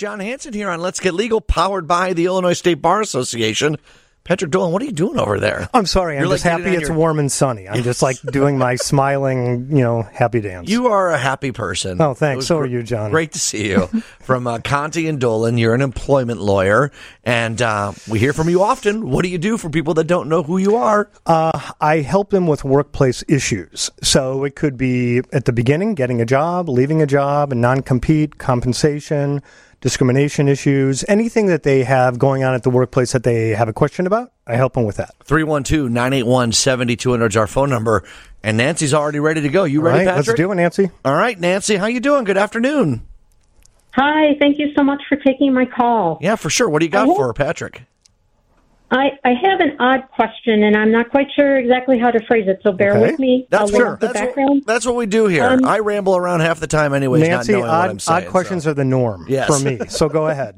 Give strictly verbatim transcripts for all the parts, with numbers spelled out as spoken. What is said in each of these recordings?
John Hanson here on Let's Get Legal, powered by the Illinois State Bar Association. Patrick Dolan, what are you doing over there? I'm sorry. I'm You're just like happy it's your... warm and sunny. I'm just like doing my smiling, you know, happy dance. You are a happy person. Oh, thanks. So gr- are you, John. Great to see you. From uh, Conti and Dolan, you're an employment lawyer, and uh, we hear from you often. What do you do for people that don't know who you are? Uh, I help them with workplace issues. So it could be at the beginning, getting a job, leaving a job, a non-compete, compensation, discrimination issues, anything that they have going on at the workplace that they have a question about, I help them with that. three one two, nine eight one, seven two zero zero is our phone number, and Nancy's already ready to go. You ready, All right, Patrick? Let's do it, Nancy. All right, Nancy, how you doing? Good afternoon. Hi, thank you so much for taking my call. Yeah, for sure. What do you got for her, Patrick? I, I have an odd question, and I'm not quite sure exactly how to phrase it, so bear Okay. with me. That's I'll sure. the That's background. what, that's what we do here. Um, I ramble around half the time anyways, Nancy, not knowing odd, what I'm saying. odd questions so. are the norm Yes. for me, so go ahead.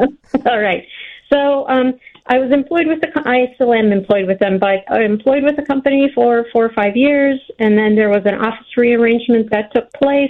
All right. So um, I was employed with the. co- I still am employed with them, but I employed with the company for four or five years, and then there was an office rearrangement that took place,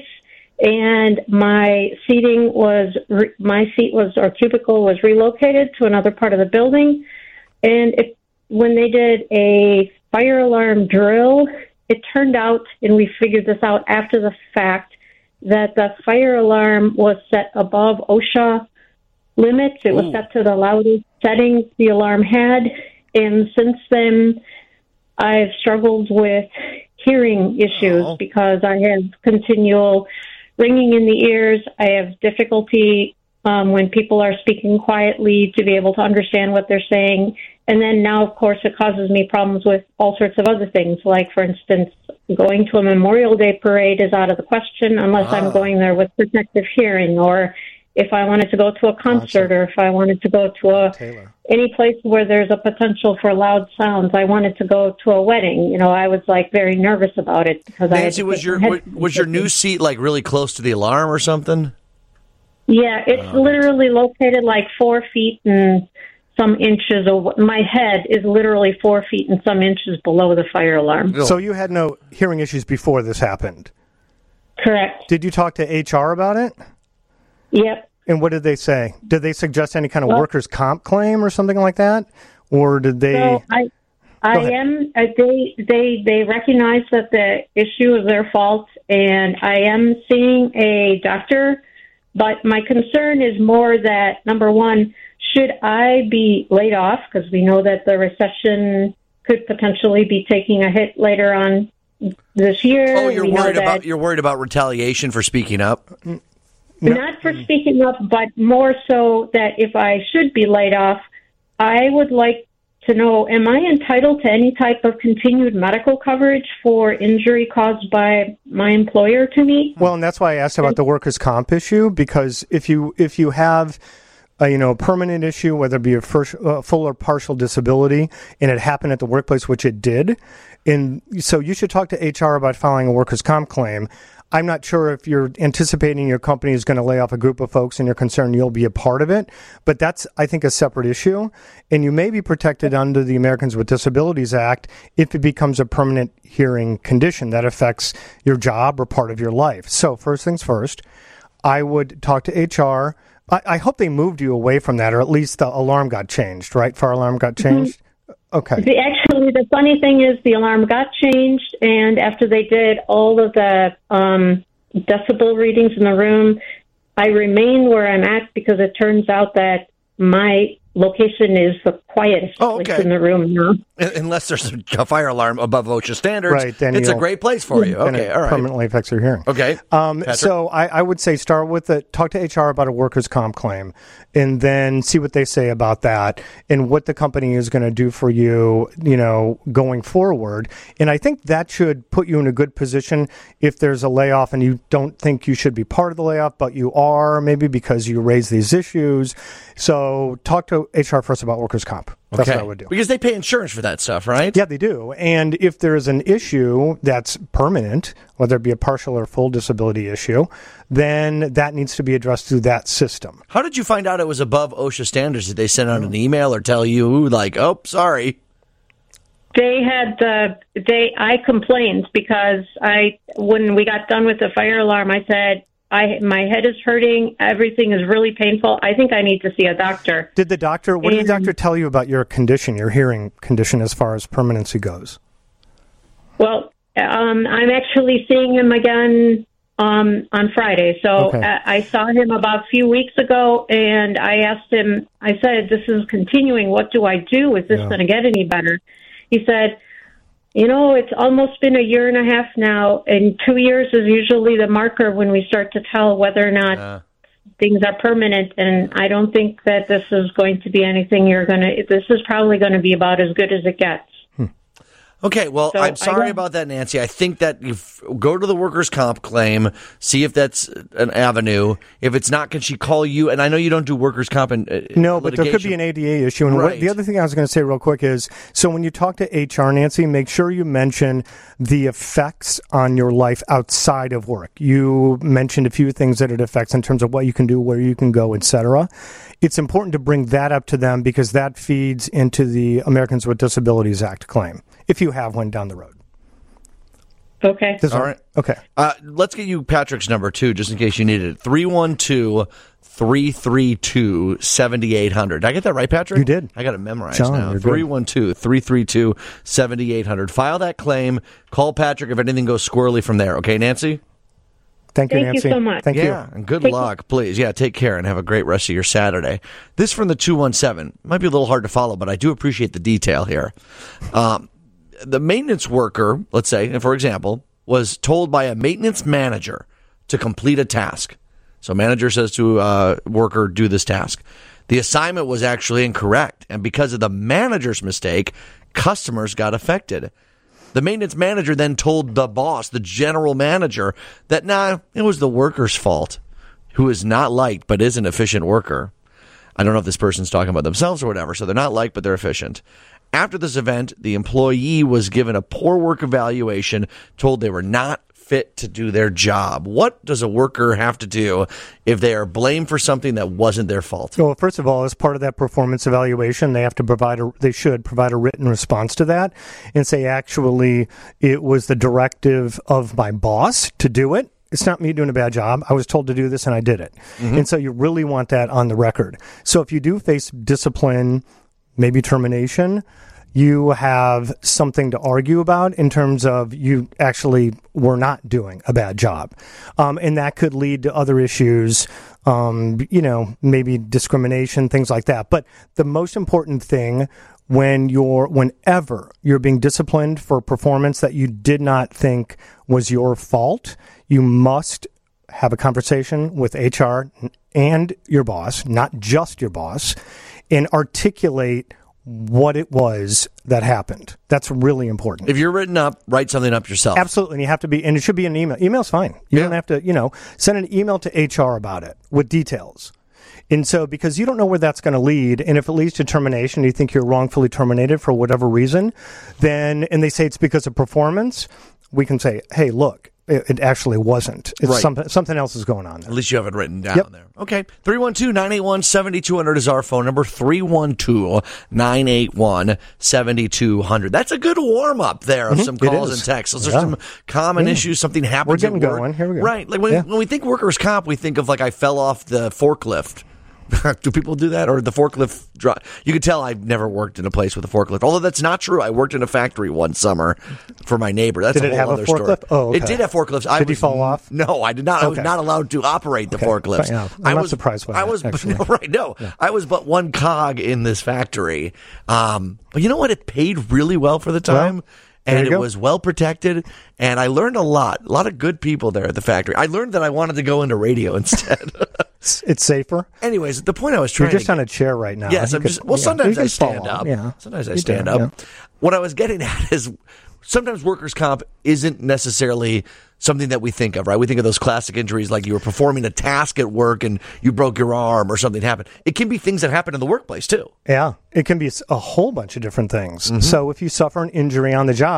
and my seating was re- my seat was or cubicle was relocated to another part of the building, and it, when they did a fire alarm drill, it turned out, and we figured this out after the fact, that the fire alarm was set above OSHA limits. It was Ooh. set to the loudest setting the alarm had, and since then I've struggled with hearing issues Oh. because I have continual ringing in the ears. I have difficulty um, when people are speaking quietly to be able to understand what they're saying. And then now, of course, it causes me problems with all sorts of other things. Like, for instance, going to a Memorial Day parade is out of the question unless Ah. I'm going there with protective hearing, or if I wanted to go to a concert, or if I wanted to go to a Taylor. any place where there's a potential for loud sounds. I wanted to go to a wedding. You know, I was like very nervous about it because I had Nancy, to was take your my was, headphones was your with new me. seat like really close to the alarm or something? Yeah, it's Oh. literally located like four feet and some inches. Over, my head is literally four feet and some inches below the fire alarm. Oh. So you had no hearing issues before this happened. Correct. Did you talk to H R about it? Yep. And what did they say? Did they suggest any kind of Well- workers' comp claim or something like that? Or did they... So I, I ahead. am. Uh, they they they recognize that the issue is their fault, and I am seeing a doctor. But my concern is more that, number one, should I be laid off, because we know that the recession could potentially be taking a hit later on this year. Oh, you're We know worried that- about you're worried about retaliation for speaking up? No. Not for speaking up, but more so that if I should be laid off, I would like to know, am I entitled to any type of continued medical coverage for injury caused by my employer to me? Well, and that's why I asked about the workers' comp issue, because if you if you have a, you know, permanent issue, whether it be a first, uh, full or partial disability, and it happened at the workplace, which it did, and so you should talk to H R about filing a workers' comp claim. I'm not sure if you're anticipating your company is going to lay off a group of folks and you're concerned you'll be a part of it, but that's, I think, a separate issue. And you may be protected under the Americans with Disabilities Act if it becomes a permanent hearing condition that affects your job or part of your life. So first things first, I would talk to H R. I, I hope they moved you away from that, or at least the alarm got changed, right? Fire alarm got changed? Okay. The, actually, the funny thing is the alarm got changed, and after they did all of the um, decibel readings in the room, I remain where I'm at because it turns out that my location is the quietest Oh, place okay. in the room now. Unless there's a fire alarm above OSHA standards, Right, then it's a you'll- great place for you. Then Okay, it all right. permanently affects your hearing. Okay. Um, Patrick? so I, I would say start with the talk to H R about a workers' comp claim, and then see what they say about that and what the company is going to do for you, you know, going forward. And I think that should put you in a good position if there's a layoff and you don't think you should be part of the layoff, but you are, maybe because you raise these issues. So talk to H R first about workers' comp. That's okay. what I would do. Because they pay insurance for that stuff, right? Yeah, they do. And if there is an issue that's permanent, whether it be a partial or full disability issue, then that needs to be addressed through that system. How did you find out it was above OSHA standards? Did they send out an email or tell you, like, oh, sorry? They had uh, they. I complained because I, when we got done with the fire alarm, I said, I my head is hurting. Everything is really painful. I think I need to see a doctor. Did the doctor, what and, did the doctor tell you about your condition, your hearing condition, as far as permanency goes? Well, um, I'm actually seeing him again um, on Friday. So okay. I, I saw him about a few weeks ago, and I asked him, I said, this is continuing. What do I do? Is this yeah. going to get any better? He said, you know, it's almost been a year and a half now, and two years is usually the marker when we start to tell whether or not uh. things are permanent, and I don't think that this is going to be anything you're going to, this is probably going to be about as good as it gets. Okay, well, so I'm sorry about that, Nancy. I think that you f- go to the workers' comp claim, see if that's an avenue. If it's not, can she call you? And I know you don't do workers' comp and uh, no, but litigation. there could be an A D A issue. And right. what, the other thing I was going to say real quick is, so when you talk to H R, Nancy, make sure you mention the effects on your life outside of work. You mentioned a few things that it affects in terms of what you can do, where you can go, et cetera. It's important to bring that up to them because that feeds into the Americans with Disabilities Act claim, if you have one down the road. Okay. All right. Okay. Uh, let's get you Patrick's number, too, just in case you need it. three one two, three three two, seven eight zero zero. Did I get that right, Patrick? You did. I got it memorized John, now. three one two, three three two, seven eight zero zero. File that claim. Call Patrick if anything goes squirrely from there. Okay, Nancy? Thank you, Thank Nancy. you so much. Thank yeah, you. Yeah, and good take luck, care. Please. Yeah, take care and have a great rest of your Saturday. This from the two one seven. Might be a little hard to follow, but I do appreciate the detail here. Um, the maintenance worker, let's say, for example, was told by a maintenance manager to complete a task. So manager says to a worker, do this task. The assignment was actually incorrect, and because of the manager's mistake, customers got affected. The maintenance manager then told the boss, the general manager, that, nah, it was the worker's fault, who is not liked but is an efficient worker. I don't know if this person's talking about themselves or whatever, so they're not liked but they're efficient. After this event, the employee was given a poor work evaluation, told they were not fit to do their job. What does a worker have to do if they are blamed for something that wasn't their fault? Well, first of all, as part of that performance evaluation, they have to provide a, they should provide a written response to that and say, actually, it was the directive of my boss to do it. It's not me doing a bad job. I was told to do this and I did it. Mm-hmm. And so you really want that on the record. So if you do face discipline, maybe termination, you have something to argue about in terms of you actually were not doing a bad job. Um, and that could lead to other issues, um, you know, maybe discrimination, things like that. But the most important thing when you're, whenever you're being disciplined for performance that you did not think was your fault, you must have a conversation with H R and your boss, not just your boss, and articulate what it was that happened. That's really important. If you're written up, write something up yourself. Absolutely. And you have to be, and it should be an email. Email's fine. You yeah. don't have to, you know, send an email to H R about it with details. And so, because you don't know where that's going to lead, and if it leads to termination, you think you're wrongfully terminated for whatever reason, then, and they say it's because of performance, we can say, hey, look, it actually wasn't. It's right. something, something else is going on there. At least you have it written down yep. there. Okay. three one two, nine eight one, seven two zero zero is our phone number. three one two, nine eight one, seven two zero zero. That's a good warm-up there of mm-hmm. some calls and texts. Those yeah. are some common yeah. issues. Something happens We're getting at work. going. Here we go. Right. Like when, yeah. when we think workers' comp, we think of like I fell off the forklift. Do people do that? Or the forklift drop? You can tell I've never worked in a place with a forklift. Although that's not true. I worked in a factory one summer for my neighbor. That's did a whole it have other a forklift? story. Oh, okay. It did have forklifts. I did was, you fall off? No, I did not. Okay. I was not allowed to operate the okay. forklifts. Yeah. I'm I not was surprised by I that, was actually. no, right. No, yeah. I was but one cog in this factory. Um, but you know what? It paid really well for the time. Well, and it go. was well protected, and I learned a lot. A lot of good people there at the factory. I learned that I wanted to go into radio instead. It's safer. Anyways, the point I was trying You're just to on a chair right now. Yes, I'm could, just, well, yeah, sometimes I stand up. Yeah. Sometimes I you stand do, up. Yeah. What I was getting at is sometimes workers' comp isn't necessarily something that we think of, right? We think of those classic injuries like you were performing a task at work and you broke your arm or something happened. It can be things that happen in the workplace, too. Yeah, it can be a whole bunch of different things. Mm-hmm. So if you suffer an injury on the job,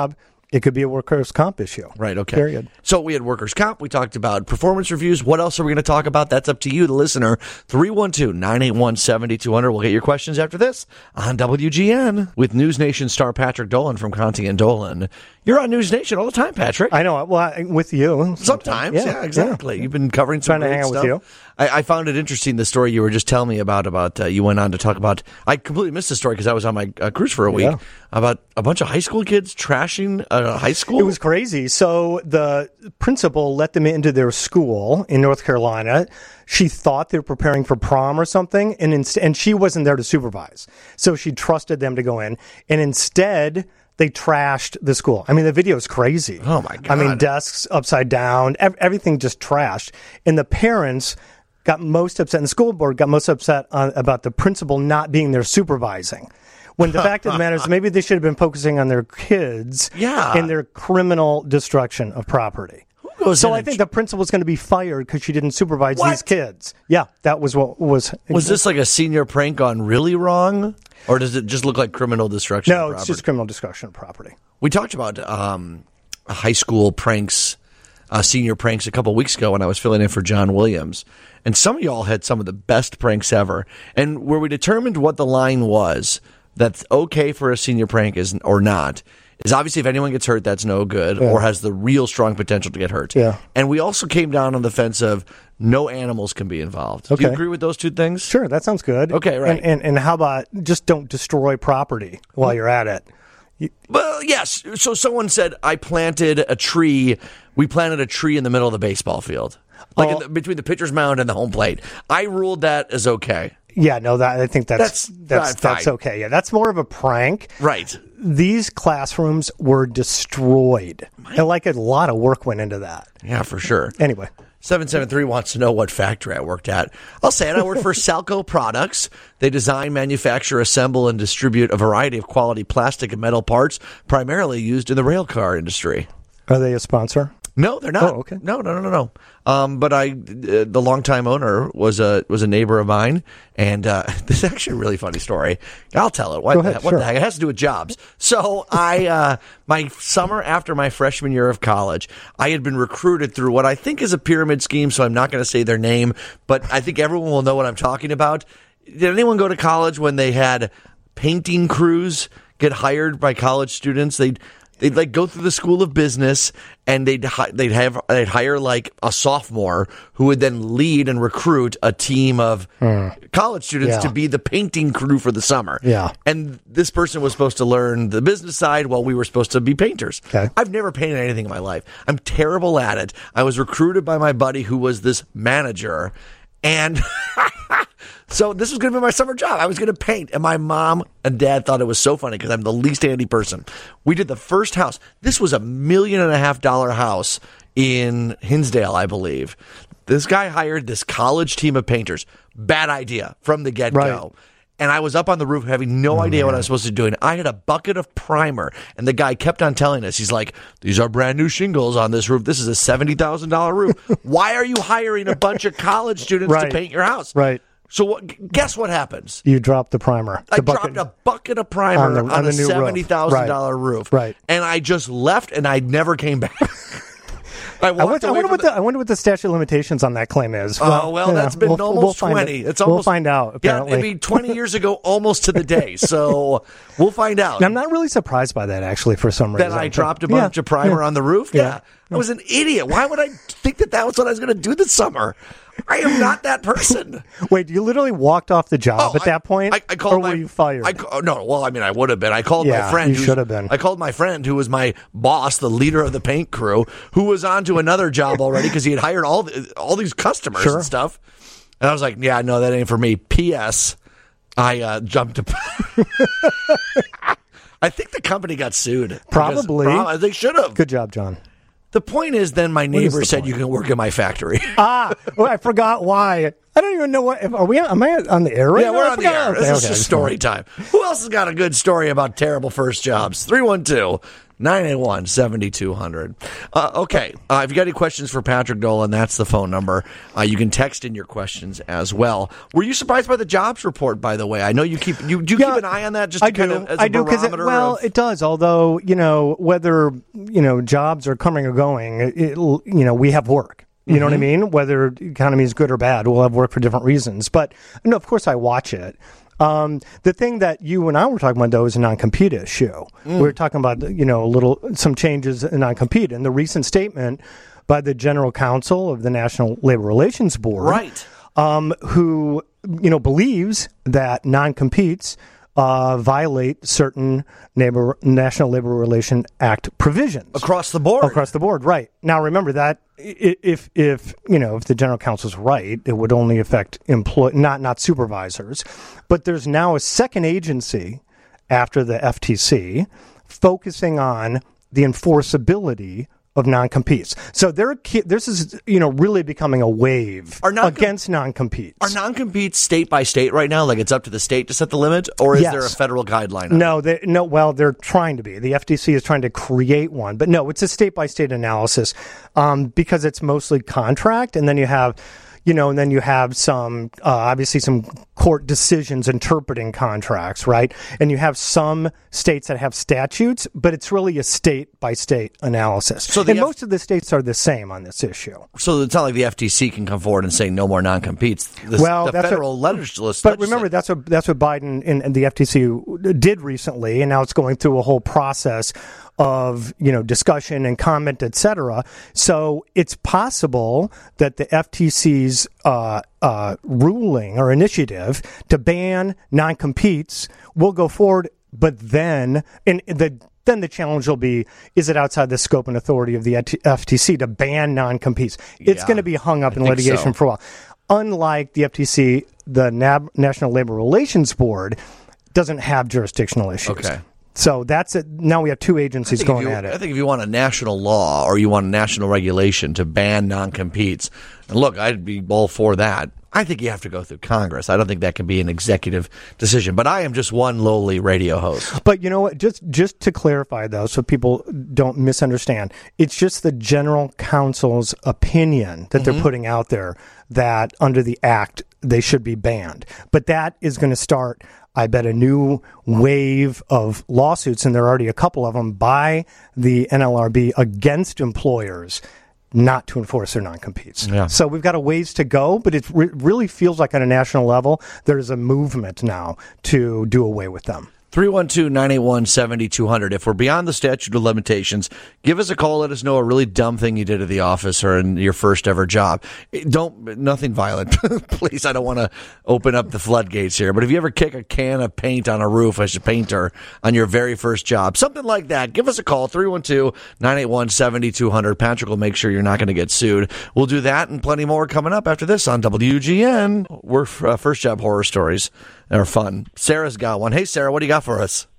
It could be a workers' comp issue. Right, okay. Period. So we had workers' comp. We talked about performance reviews. What else are we going to talk about? That's up to you, the listener. three one two, nine eight one, seven two zero zero. We'll get your questions after this on W G N with News Nation star Patrick Dolan from Conti and Dolan. You're on News Nation all the time, Patrick. I know. Well, I, with you. Sometimes. Yeah, yeah exactly. Yeah. You've been covering some Trying to great hang out stuff. with you. I, I found it interesting, the story you were just telling me about, about uh, you went on to talk about, I completely missed the story because I was on my uh, cruise for a week, yeah. about a bunch of high school kids trashing a high school. It was crazy. So the principal let them into their school in North Carolina. She thought they were preparing for prom or something, and inst- and she wasn't there to supervise. So she trusted them to go in, and instead they trashed the school. I mean, the video is crazy. Oh, my God. I mean, desks upside down, ev- everything just trashed. And the parents got most upset, and the school board got most upset on, about the principal not being there supervising. When the fact of the matter is, maybe they should have been focusing on their kids yeah. and their criminal destruction of property. So I think tr- the principal's going to be fired because she didn't supervise what? these kids. Yeah, that was what was. Was this like a senior prank gone really wrong? Or does it just look like criminal destruction no, of property? It's just criminal destruction of property. We talked about um, high school pranks, uh, senior pranks a couple weeks ago when I was filling in for John Williams. And some of y'all had some of the best pranks ever. And where we determined what the line was that's okay for a senior prank is or not is obviously if anyone gets hurt, that's no good yeah. or has the real strong potential to get hurt. Yeah. And we also came down on the fence of no animals can be involved. Okay. Do you agree with those two things? Sure, that sounds good. Okay, right. And, and, and how about just don't destroy property while you're at it? You- well, yes. So someone said, I planted a tree. We planted a tree in the middle of the baseball field, like oh. in the, between the pitcher's mound and the home plate. I ruled that as okay. Yeah, no, that I think that's that's that's, fine. that's okay. Yeah, that's more of a prank. Right. These classrooms were destroyed, and like a lot of work went into that. Yeah, for sure. Anyway, seven seven three wants to know what factory I worked at. I'll say it. I worked for Salco Products. They design, manufacture, assemble, and distribute a variety of quality plastic and metal parts, primarily used in the rail car industry. Are they a sponsor? No, they're not. Oh, okay. No, no, no, no, no. Um, but I, uh, the longtime owner was a was a neighbor of mine, and uh, this is actually a really funny story. I'll tell it. What, Go ahead, the, what sure. the heck? It has to do with jobs. So I, uh, my summer after my freshman year of college, I had been recruited through what I think is a pyramid scheme. So I'm not going to say their name, but I think everyone will know what I'm talking about. Did anyone go to college when they had painting crews get hired by college students? They'd They'd like go through the school of business, and they'd hi- they'd have they'd hire like a sophomore who would then lead and recruit a team of hmm. college students yeah. to be the painting crew for the summer. Yeah, and this person was supposed to learn the business side while we were supposed to be painters. Okay. I've never painted anything in my life. I'm terrible at it. I was recruited by my buddy who was this manager, and. So this was going to be my summer job. I was going to paint. And my mom and dad thought it was so funny because I'm the least handy person. We did the first house. This was a million and a half dollar house in Hinsdale, I believe. This guy hired this college team of painters. Bad idea from the get-go. Right. And I was up on the roof having no oh, idea man. what I was supposed to do. And I had a bucket of primer. And the guy kept on telling us, he's like, these are brand new shingles on this roof. This is a seventy thousand dollars roof. Why are you hiring a bunch of college students right. to paint your house? Right. So what, guess what happens? You dropped the primer. The I bucket. dropped a bucket of primer on, the, on, on a seventy thousand dollars roof. Right. And I just left, and I never came back. I, I, went, I, wonder what the, the, I wonder what the statute of limitations on that claim is. Oh, well, well yeah, that's been we'll, almost we'll twenty. It. It's almost, we'll find out, apparently. Yeah, it'd be twenty years ago, almost to the day. So we'll find out. And I'm not really surprised by that, actually, for some reason. That I dropped a bunch yeah, of primer yeah, on the roof? Yeah. Yeah. I was an idiot. Why would I think that that was what I was going to do this summer? I am not that person. Wait, you literally walked off the job oh, at I, that point? I, I called or my, were you fired? I, no, well, I mean, I would have been. I called yeah, my friend. You should have been. I called my friend who was my boss, the leader of the paint crew, who was on to another job already because he had hired all the, all these customers sure. and stuff. And I was like, yeah, no, that ain't for me. P S. I uh, jumped to... I think the company got sued. Probably. Because, they should have. Good job, John. The point is, then my neighbor said point? you can work in my factory. ah, well, I forgot why. I don't even know what. Are we? Am I on the air right yeah, now? we're I on forgot. the air. This okay, is okay, just story time. Who else has got a good story about terrible first jobs? three one two, nine eight one, seven two zero zero. Uh, okay, uh, if you got any questions for Patrick Dolan, that's the phone number. Uh, you can text in your questions as well. Were you surprised by the jobs report, by the way? I know you keep you do you yeah, keep an eye on that just to I kind do. of as a I do because it, well, of... it does. Although you know whether you know jobs are coming or going, it, it, you know we have work. You know mm-hmm. what I mean? Whether the economy is good or bad, we'll have work for different reasons. But no, of course I watch it. Um, the thing that you and I were talking about, though, is a non-compete issue. Mm. We were talking about, you know, a little, some changes in non-compete. And the recent statement by the General Counsel of the National Labor Relations Board, right, um, who, you know, believes that non-competes uh, violate certain neighbor, National Labor Relations Act provisions. Across the board. Across the board, right. Now, remember that if, if you know, if the General Counsel's right, it would only affect employ not not supervisors. But there's now a second agency after the F T C focusing on the enforceability of non-competes. So there, this is, you know, really becoming a wave non- against non-competes. Are non-competes state by state right now? Like it's up to the state to set the limit, or is yes. there a federal guideline? No, they, no. Well, they're trying to be. The F T C is trying to create one, but no, it's a state by state analysis um, because it's mostly contract, and then you have. You know, and then you have some, uh, obviously some court decisions interpreting contracts, right? And you have some states that have statutes, but it's really a state-by-state analysis. So and F- most of the states are the same on this issue. So it's not like the F T C can come forward and say no more non-competes. The, well, the that's federal what, legislature. But remember, that's what, that's what Biden and, and the F T C did recently, and now it's going through a whole process of, you know, discussion and comment, et cetera. So it's possible that the F T C's uh, uh, ruling or initiative to ban non-competes will go forward, but then and the then the challenge will be, is it outside the scope and authority of the F T C to ban non-competes? It's yeah, going to be hung up I in litigation so. for a while. Unlike the F T C, the Nab- National Labor Relations Board doesn't have jurisdictional issues. Okay. So that's it. Now we have two agencies going you, at it. I think if you want a national law or you want a national regulation to ban non-competes, and look, I'd be all for that. I think you have to go through Congress. I don't think that can be an executive decision. But I am just one lowly radio host. But you know what? Just just to clarify, though, so people don't misunderstand, it's just the General Counsel's opinion that mm-hmm. they're putting out there that under the Act they should be banned. But that is going to start, I bet, a new wave of lawsuits, and there are already a couple of them, by the N L R B against employers not to enforce their non-competes. Yeah. So we've got a ways to go, but it re- really feels like on a national level, there's a movement now to do away with them. three one two, nine eight one, seven two zero zero. If we're beyond the statute of limitations, give us a call. Let us know a really dumb thing you did at the office or in your first ever job. Don't, nothing violent. Please, I don't want to open up the floodgates here. But if you ever kick a can of paint on a roof as a painter on your very first job, something like that, give us a call. three one two, nine eight one, seven two zero zero. Patrick will make sure you're not going to get sued. We'll do that and plenty more coming up after this on W G N. We're uh, first job horror stories. They're fun. Sarah's got one. Hey, Sarah, what do you got for us?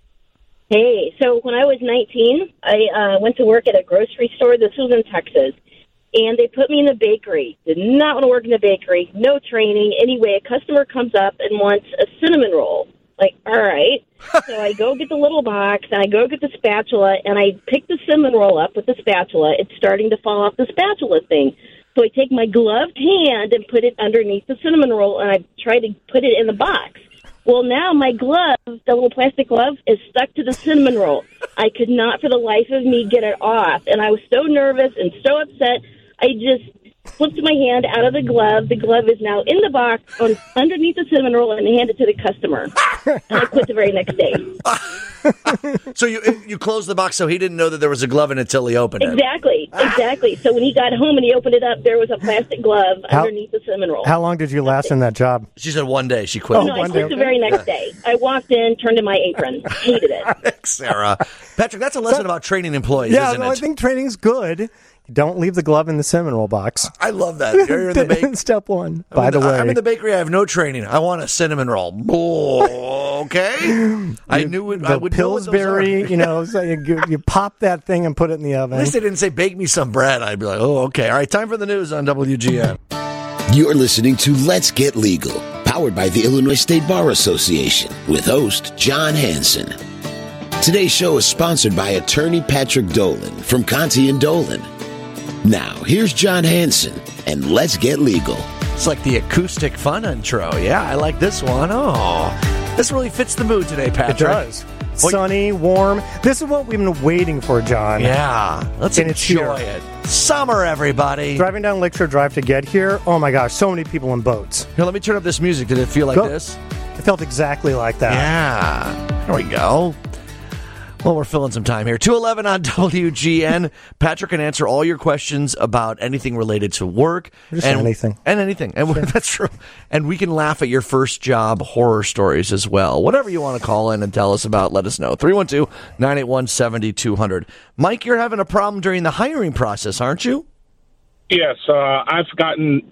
Hey, so when I was nineteen, I uh, went to work at a grocery store. This was in Texas. And they put me in the bakery. Did not want to work in the bakery. No training. Anyway, a customer comes up and wants a cinnamon roll. Like, all right. So I go get the little box, and I go get the spatula, and I pick the cinnamon roll up with the spatula. It's starting to fall off the spatula thing. So I take my gloved hand and put it underneath the cinnamon roll, and I try to put it in the box. Well, now my glove, the little plastic glove, is stuck to the cinnamon roll. I could not for the life of me get it off, and I was so nervous and so upset. I just flipped my hand out of the glove. The glove is now in the box on underneath the cinnamon roll and handed it to the customer. And I quit the very next day. So you you closed the box so he didn't know that there was a glove in it until he opened it. Exactly, exactly. So when he got home and he opened it up, there was a plastic glove how, underneath the cinnamon roll. How long did you last in that job? She said one day. She quit. Oh, no, I quit day. the very next day. I walked in, turned in my apron. Hated it. Thanks, Sarah. Patrick, that's a lesson about training employees, yeah, isn't no, it? I think training's good. Don't leave the glove in the cinnamon roll box. I love that. You're in the bakery. Step one, I'm by the, the way. I'm in the bakery. I have no training. I want a cinnamon roll. Oh, okay. I knew it. The I would Pillsbury, you know, so you, you pop that thing and put it in the oven. At least they didn't say, bake me some bread. I'd be like, oh, okay. All right, time for the news on W G N. You're listening to Let's Get Legal, powered by the Illinois State Bar Association, with host John Hanson. Today's show is sponsored by attorney Patrick Dolan from Conti and Dolan. Now, here's John Hanson, and let's get legal. It's like the acoustic fun intro. Yeah, I like this one. Oh, this really fits the mood today, Patrick. It does. Sunny, warm. This is what we've been waiting for, John. Yeah, let's And it's enjoy here. it. Summer, everybody. Driving down Lakeshore Drive to get here, oh my gosh, so many people in boats. Here, let me turn up this music. Did it feel like Go. this? It felt exactly like that. Yeah. Here we go. Well, we're filling some time here. two eleven on W G N. Patrick can answer all your questions about anything related to work. Just and, anything. And anything. And that's true. And we can laugh at your first job horror stories as well. Whatever you want to call in and tell us about, let us know. three one two, nine eight one, seven two zero zero. Mike, you're having a problem during the hiring process, aren't you? Yes, uh, I've gotten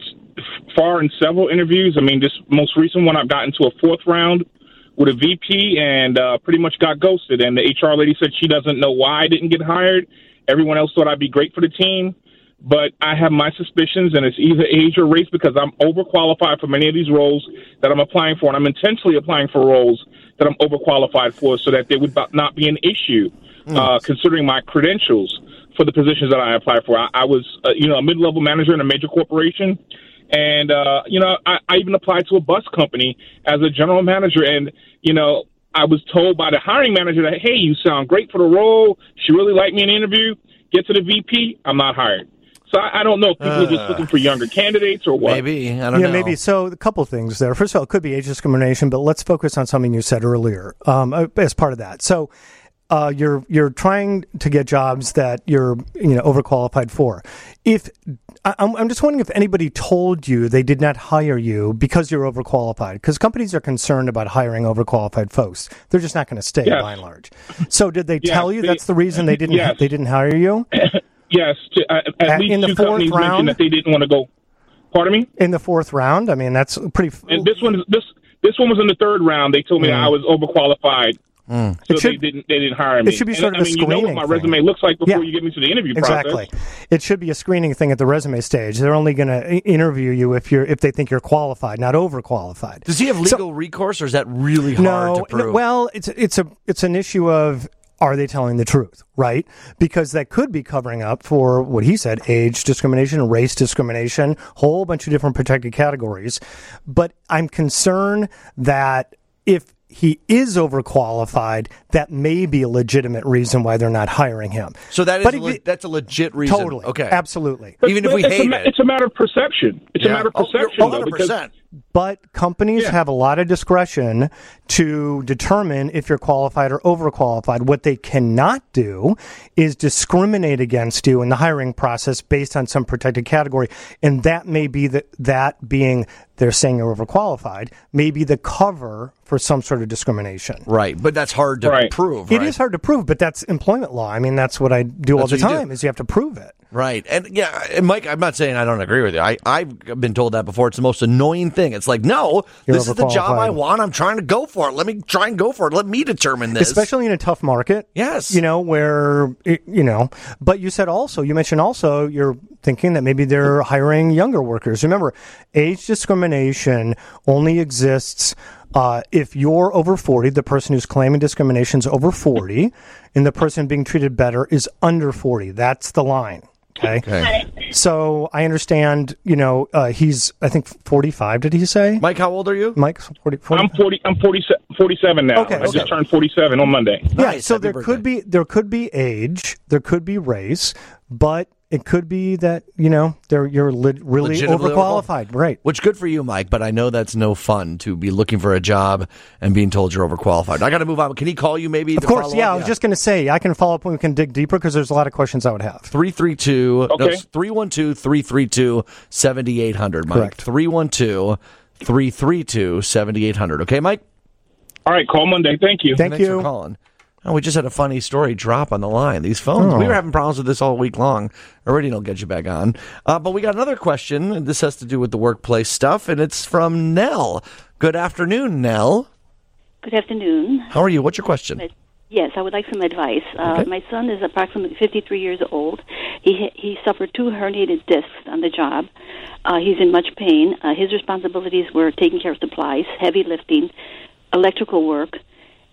far in several interviews. I mean, this most recent one, I've gotten to a fourth round with a V P and uh, pretty much got ghosted. And the H R lady said she doesn't know why I didn't get hired. Everyone else thought I'd be great for the team. But I have my suspicions, and it's either age or race because I'm overqualified for many of these roles that I'm applying for. And I'm intentionally applying for roles that I'm overqualified for so that there would not be an issue, mm. uh, considering my credentials for the positions that I apply for. I, I was, uh, you know, a mid-level manager in a major corporation. And, uh, you know, I, I even applied to a bus company as a general manager. And, you know, I was told by the hiring manager that, hey, you sound great for the role. She really liked me in the interview. Get to the V P. I'm not hired. So I, I don't know if people uh, are just looking for younger candidates or what. Maybe. I don't yeah, know. maybe. So a couple things there. First of all, it could be age discrimination, but let's focus on something you said earlier um, as part of that. So uh, you're you're trying to get jobs that you're you know overqualified for. If I'm, I'm just wondering if anybody told you they did not hire you because you're overqualified, because companies are concerned about hiring overqualified folks. They're just not going to stay yes. by and large. So did they yes, tell you they, that's the reason they didn't yes. they didn't hire you? Yes, to, uh, at, at least in the two fourth companies round? mentioned that they didn't want to go. Pardon me? In the fourth round? I mean, that's pretty... F- and this one, this this one was in the third round. They told me mm. that I was overqualified, mm. so should, they didn't they didn't hire me. It should be sort and, of I a mean, screening you know what my thing. resume looks like before yeah. you get me to the interview exactly. process. It should be a screening thing at the resume stage. They're only going to interview you if you're if they think you're qualified, not overqualified. Does he have legal so, recourse, or is that really hard no, to prove? No, well, it's it's a it's an issue of, are they telling the truth, right? Because that could be covering up for what he said, age discrimination, race discrimination, whole bunch of different protected categories. But I'm concerned that if he is overqualified, that may be a legitimate reason why they're not hiring him. So that is but a le- it, that's a legit reason. Totally. Okay. Absolutely. But, Even if but we it's hate a, it. It's a matter of perception. It's yeah. a matter of Oh, perception, one though, hundred percent. because But companies Yeah. have a lot of discretion to determine if you're qualified or overqualified. What they cannot do is discriminate against you in the hiring process based on some protected category. And that may be the, that being they're saying you're overqualified, may be the cover for some sort of discrimination. Right, but that's hard to Right. prove, It right? is hard to prove, but that's employment law. I mean, that's what I do all That's the what you time, do. is you have to prove it. Right. And yeah, and Mike, I'm not saying I don't agree with you. I, I've been told that before. It's the most annoying thing. It's like, no, You're this is the job I overqualified. want. I'm trying to go for it. Let me try and go for it. Let me determine this. Especially in a tough market. Yes. You know, where, it- you know, but you said also, you mentioned also, you're thinking that maybe they're hiring younger workers. Remember, age discrimination only exists uh, if you're over forty, the person who's claiming discrimination is over forty, and the person being treated better is under forty. That's the line. Okay. Okay. So I understand, you know, uh, he's, I think, forty-five, did he say? Mike, how old are you? Mike's forty, forty I'm forty. I'm forty, forty-seven now. Okay, I okay. just turned forty-seven on Monday. Yeah, Nice. so Happy there birthday. could be there could be age, there could be race, but it could be that, you know, they're you're li- really Legitimately overqualified, right? Which good for you, Mike, but I know that's no fun to be looking for a job and being told you're overqualified. I got to move on. Can he call you maybe? Of to course, follow yeah. up? I was just going to say I can follow up when we can dig deeper because there's a lot of questions I would have. three three two, Okay. three one two, three three two, seven eight zero zero, Mike. Correct. three one two, three three two, seven eight zero zero. Okay, Mike? All right, call Monday. Thank you. Thank Thanks you. for calling. Oh, we just had a funny story drop on the line. These phones, Oh. we were having problems with this all week long. Already don't get you back on. Uh, but we got another question, and this has to do with the workplace stuff, and it's from Nell. Good afternoon, Nell. Good afternoon. How are you? What's your question? Yes, I would like some advice. Uh, Okay. My son is approximately fifty-three years old. He he suffered two herniated discs on the job. Uh, he's in much pain. Uh, his responsibilities were taking care of supplies, heavy lifting, electrical work,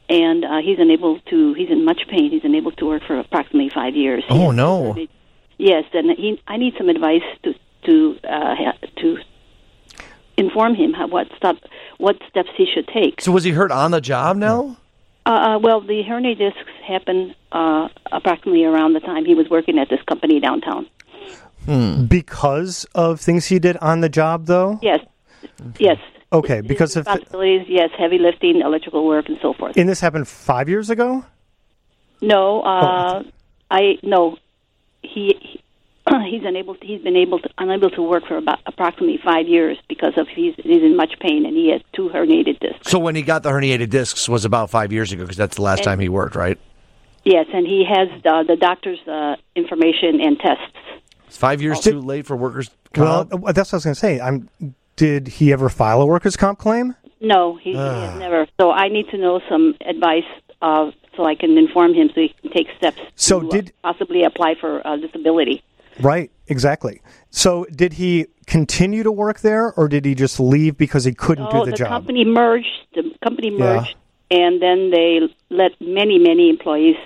and uh, he's unable to. He's in much pain. He's unable to work for approximately five years. He Oh has- no! Yes, and he. I need some advice to to uh, ha- to inform him how, what step what steps he should take. So was he hurt on the job now? Uh, uh, well, the hernia discs happened uh, approximately around the time he was working at this company downtown. Because of things he did on the job, though? Yes, yes. Okay, His because of... responsibilities, yes, heavy lifting, electrical work, and so forth. And this happened five years ago? No, uh, I no. He, he he's unable. To, he's been able to unable to work for about approximately five years because of he's he's in much pain and he has two herniated discs. So when he got the herniated discs was about five years ago because that's the last And- time he worked, right? Yes, and he has uh, the doctor's uh, information and tests. It's five years too late for workers' comp. Well, uh, that's what I was going to say. I'm. Did he ever file a workers' comp claim? No, he, he Ah. has never. So I need to know some advice uh, so I can inform him so he can take steps So to did- uh, possibly apply for uh, disability. Right, exactly. So did he continue to work there, or did he just leave because he couldn't Oh, do the, the job? company merged. The company Yeah. merged, and then they let many, many employees.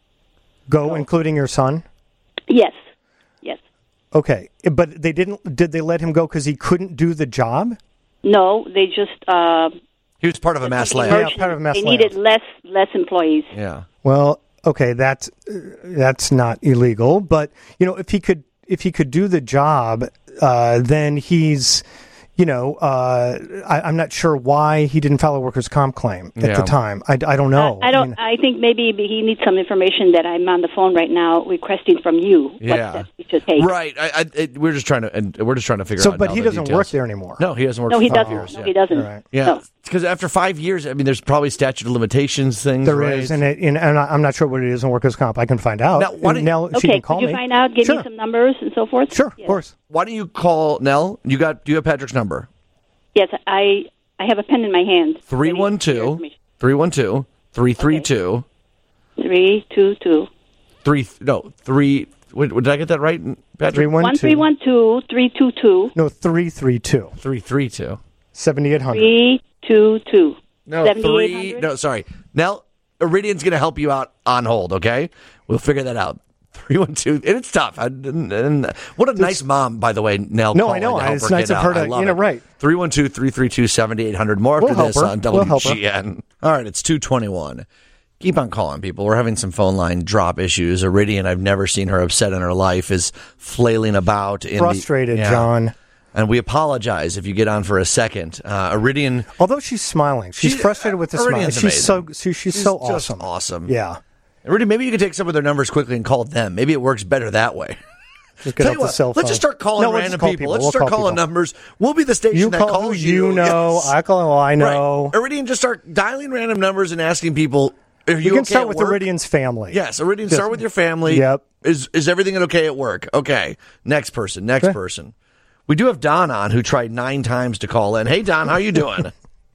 Go, including your son? Yes, yes. Okay, but they didn't. Did they let him go because he couldn't do the job? No, they just uh, He was part of a mass company layoff. merged Yeah, part of a mass They needed layoff. less less employees. Yeah. Well, okay, that's uh, that's not illegal, but you know, if he could if he could do the job, uh, then he's, you know, uh, I, I'm not sure why he didn't file a workers' comp claim at Yeah. the time. I, I don't know. I don't. mean, I think maybe he needs some information that I'm on the phone right now requesting from you. Yeah. What steps he should take. Right. I, I, it, we're just trying to, and we're just trying to figure so, out. but now he the doesn't details. work there anymore. No, he doesn't work. No, for he five doesn't. Years. No, yeah. he doesn't. All right. Yeah, No. because after five years, I mean, there's probably statute of limitations things. There right? is, and, it, and, and I- I'm not sure what it is in workers' comp. I can find out. Now, why And don't- Nell, she Okay, can call could you me. find out? Give Sure. me some numbers and so forth. Sure, Yes. of course. Why don't you call Nell? You got? Do you have Patrick's number? Yes, I I have a pen in my hand. Three one two three one two three three two Three two two three. No, three. Wait, did I get that right, Patrick? Three one one two. three one two three two two No, three three two. Three three two. Seventy eight hundred. three two two. No, seventy-eight three. hundred? No, sorry. Nell, Iridian's going to help you out on hold. Okay, we'll figure that out. Three one two, and it's tough. I, and, and, what a nice mom, by the way, Nell. No, calling I know. to help It's her nice kid of her out. to- I love you know, it. right. Three one two three three two seventy eight hundred. More after We'll help this her. on We'll help her. W G N. All right, it's two twenty one. Keep on calling, people. We're having some phone line drop issues. Iridian, I've never seen her upset in her life, is flailing about. In Frustrated, the, yeah. John. And we apologize if you get on for a second. Uh, Iridian. Although she's smiling, she's She- frustrated with the smile. Iridian's She's so amazing. she, she's, She's so just awesome. awesome. Yeah, Iridian, maybe you could take some of their numbers quickly and call them. Maybe it works better that way. just get Tell off you the what, cell phone. let's just start calling No, we'll just random call people. Let's We'll start call calling people. numbers. We'll be the station You that call calls who you know. Yes. I call who I know. Right. Iridian, just start dialing random numbers and asking people. Are you, You can okay start at with work? Iridian's family. Yes, Iridian, Just- start with your family. Yep. Is is everything okay at work? Okay. Next person. Next Okay. person. We do have Don on, who tried nine times to call in. Hey, Don, how you doing?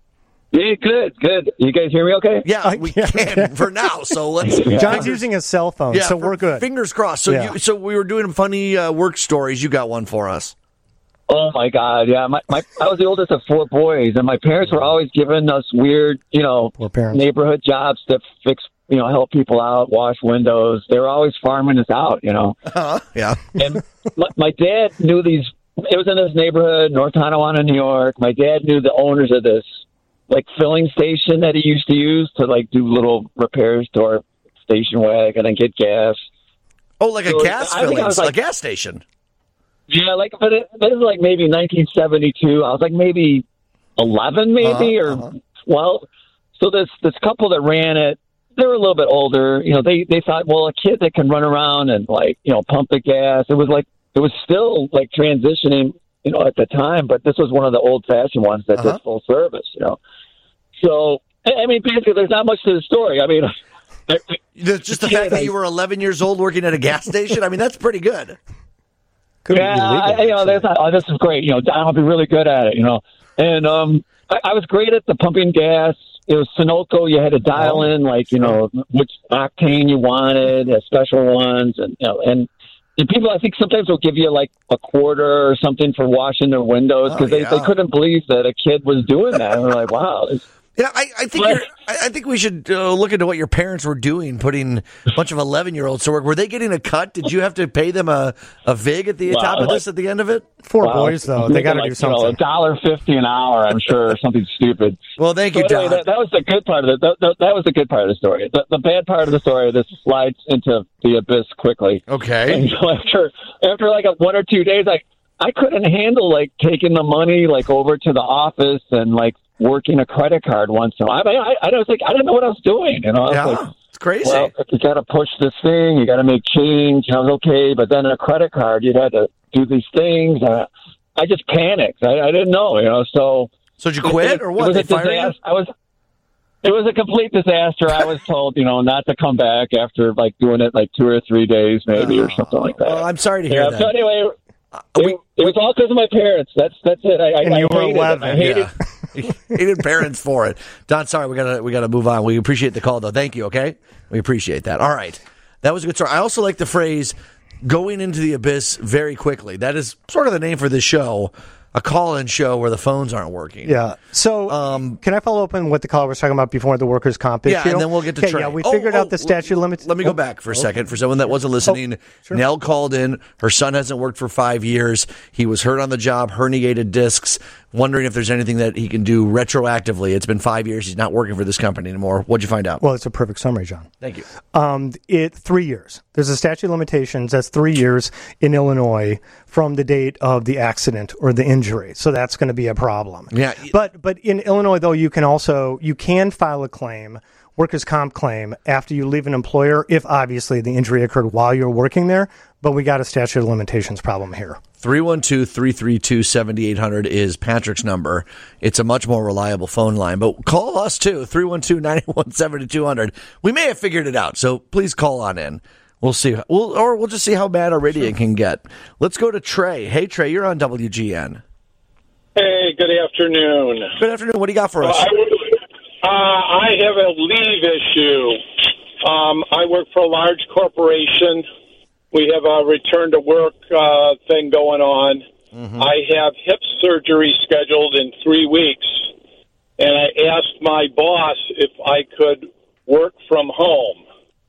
Yeah, good, good. You guys hear me okay? Yeah, Uh, we yeah. can for now. So let's. John's using his cell phone, Yeah, so for- we're good. Fingers crossed. So Yeah. you, so we were doing funny uh, work stories. You got one for us. Oh my God, yeah. My, my I was the oldest of four boys, and my parents were always giving us weird, you know, Poor parents. neighborhood jobs to fix, you know, help people out, wash windows. They were always farming us out, you know. Uh, yeah. And my, my dad knew these. It was in this neighborhood, North Tonawanda, New York. My dad knew the owners of this, like, filling station that he used to use to, like, do little repairs to our station wagon and get gas. Oh, like a So, gas I think I filling, was a like- gas station. Yeah, like, but it, this is like maybe nineteen seventy-two. I was like maybe eleven, maybe Uh-huh, or uh-huh. twelve. So this this couple that ran it, they were a little bit older. You know, they they thought, well, a kid that can run around and, like, you know, pump the gas. It was like it was still like transitioning, you know, at the time. But this was one of the old fashioned ones that Uh-huh. did full service. You know, so I I mean, basically, there's not much to the story. I mean. I, The- Just the fact that you were eleven years old working at a gas station. I mean, that's pretty good. Could yeah, be illegal, I, you know, actually. that's not, oh, this is great. You know, I'll be really good at it. You know, and um, I, I was great at the pumping gas. It was Sunoco. You had to dial Oh, in, like, you know, which octane you wanted, uh, special ones, and you know, and and people, I think sometimes will give you like a quarter or something for washing their windows because Oh, they, yeah. they couldn't believe that a kid was doing that. And they're like, wow. It's, Yeah, I, I think you're, I I think we should uh, look into what your parents were doing, putting a bunch of eleven-year-olds to work. Were they getting a cut? Did you have to pay them a, a vig at the Well, top of like- this at the end of it? Four Well, boys, though. They got to like, do something. You know, a dollar fifty an hour, I'm sure, or something stupid. Well, thank you, So anyway, Don. that, that was the good part of it. That, that, that was the good part of the story. The, the bad part of the story, this slides into the abyss quickly. Okay. And so after after like a, one or two days, like I couldn't handle like taking the money like over to the office and like working a credit card once in a while. I, I, I was like, I didn't know what I was doing. You know, I was Yeah, like, it's crazy. well, you got to push this thing. You got to make change. I was okay, but then a credit card, you had to do these things. Uh, I just panicked. I, I didn't know, you know. So, so did you quit or what? It was They a fired you? disaster. I was. It was a complete disaster. I was told, you know, not to come back after like doing it like two or three days, maybe, or something like that. Well, I'm sorry to hear yeah. that. So anyway, we- it, it was all because of my parents. That's that's it. I, And I, you I were hated it. eleven. I hated Yeah. Hated parents for it. Don, sorry, we gotta we gotta move on. We appreciate the call though. Thank you, okay? We appreciate that. All right. That was a good story. I also like the phrase going into the abyss very quickly. That is sort of the name for this show. A call-in show where the phones aren't working. Yeah. So, Um, can I follow up on what the caller was talking about before the workers' comp Yeah, issue? and then we'll get to Okay, Trey. Yeah, we Oh, figured oh, out the statute limits. Let me go Oh, back for a okay. second. For someone that wasn't listening, sure. Nell called in. Her son hasn't worked for five years. He was hurt on the job, herniated discs, wondering if there's anything that he can do retroactively. It's been five years. He's not working for this company anymore. What'd you find out? Well, it's a perfect summary, John. Thank you. Um, it three years. There's a statute of limitations that's three years in Illinois from the date of the accident or the injury. So that's going to be a problem. Yeah. But but in Illinois though, you can also you can file a claim, workers' comp claim, after you leave an employer if obviously the injury occurred while you're working there. But we got a statute of limitations problem here. three one two, three three two, seven eight zero zero is Patrick's number. It's a much more reliable phone line. But call us, too, three one two, nine one seven, two zero zero. We may have figured it out, so please call on in. We'll see. We'll, or we'll just see how bad our radio sure. can get. Let's go to Trey. Hey, Trey, you're on W G N. Hey, good afternoon. Good afternoon. What do you got for us? Uh, I, uh, I have a leave issue. Um, I work for a large corporation. We have a return to work uh, thing going on. Mm-hmm. I have hip surgery scheduled in three weeks, and I asked my boss if I could work from home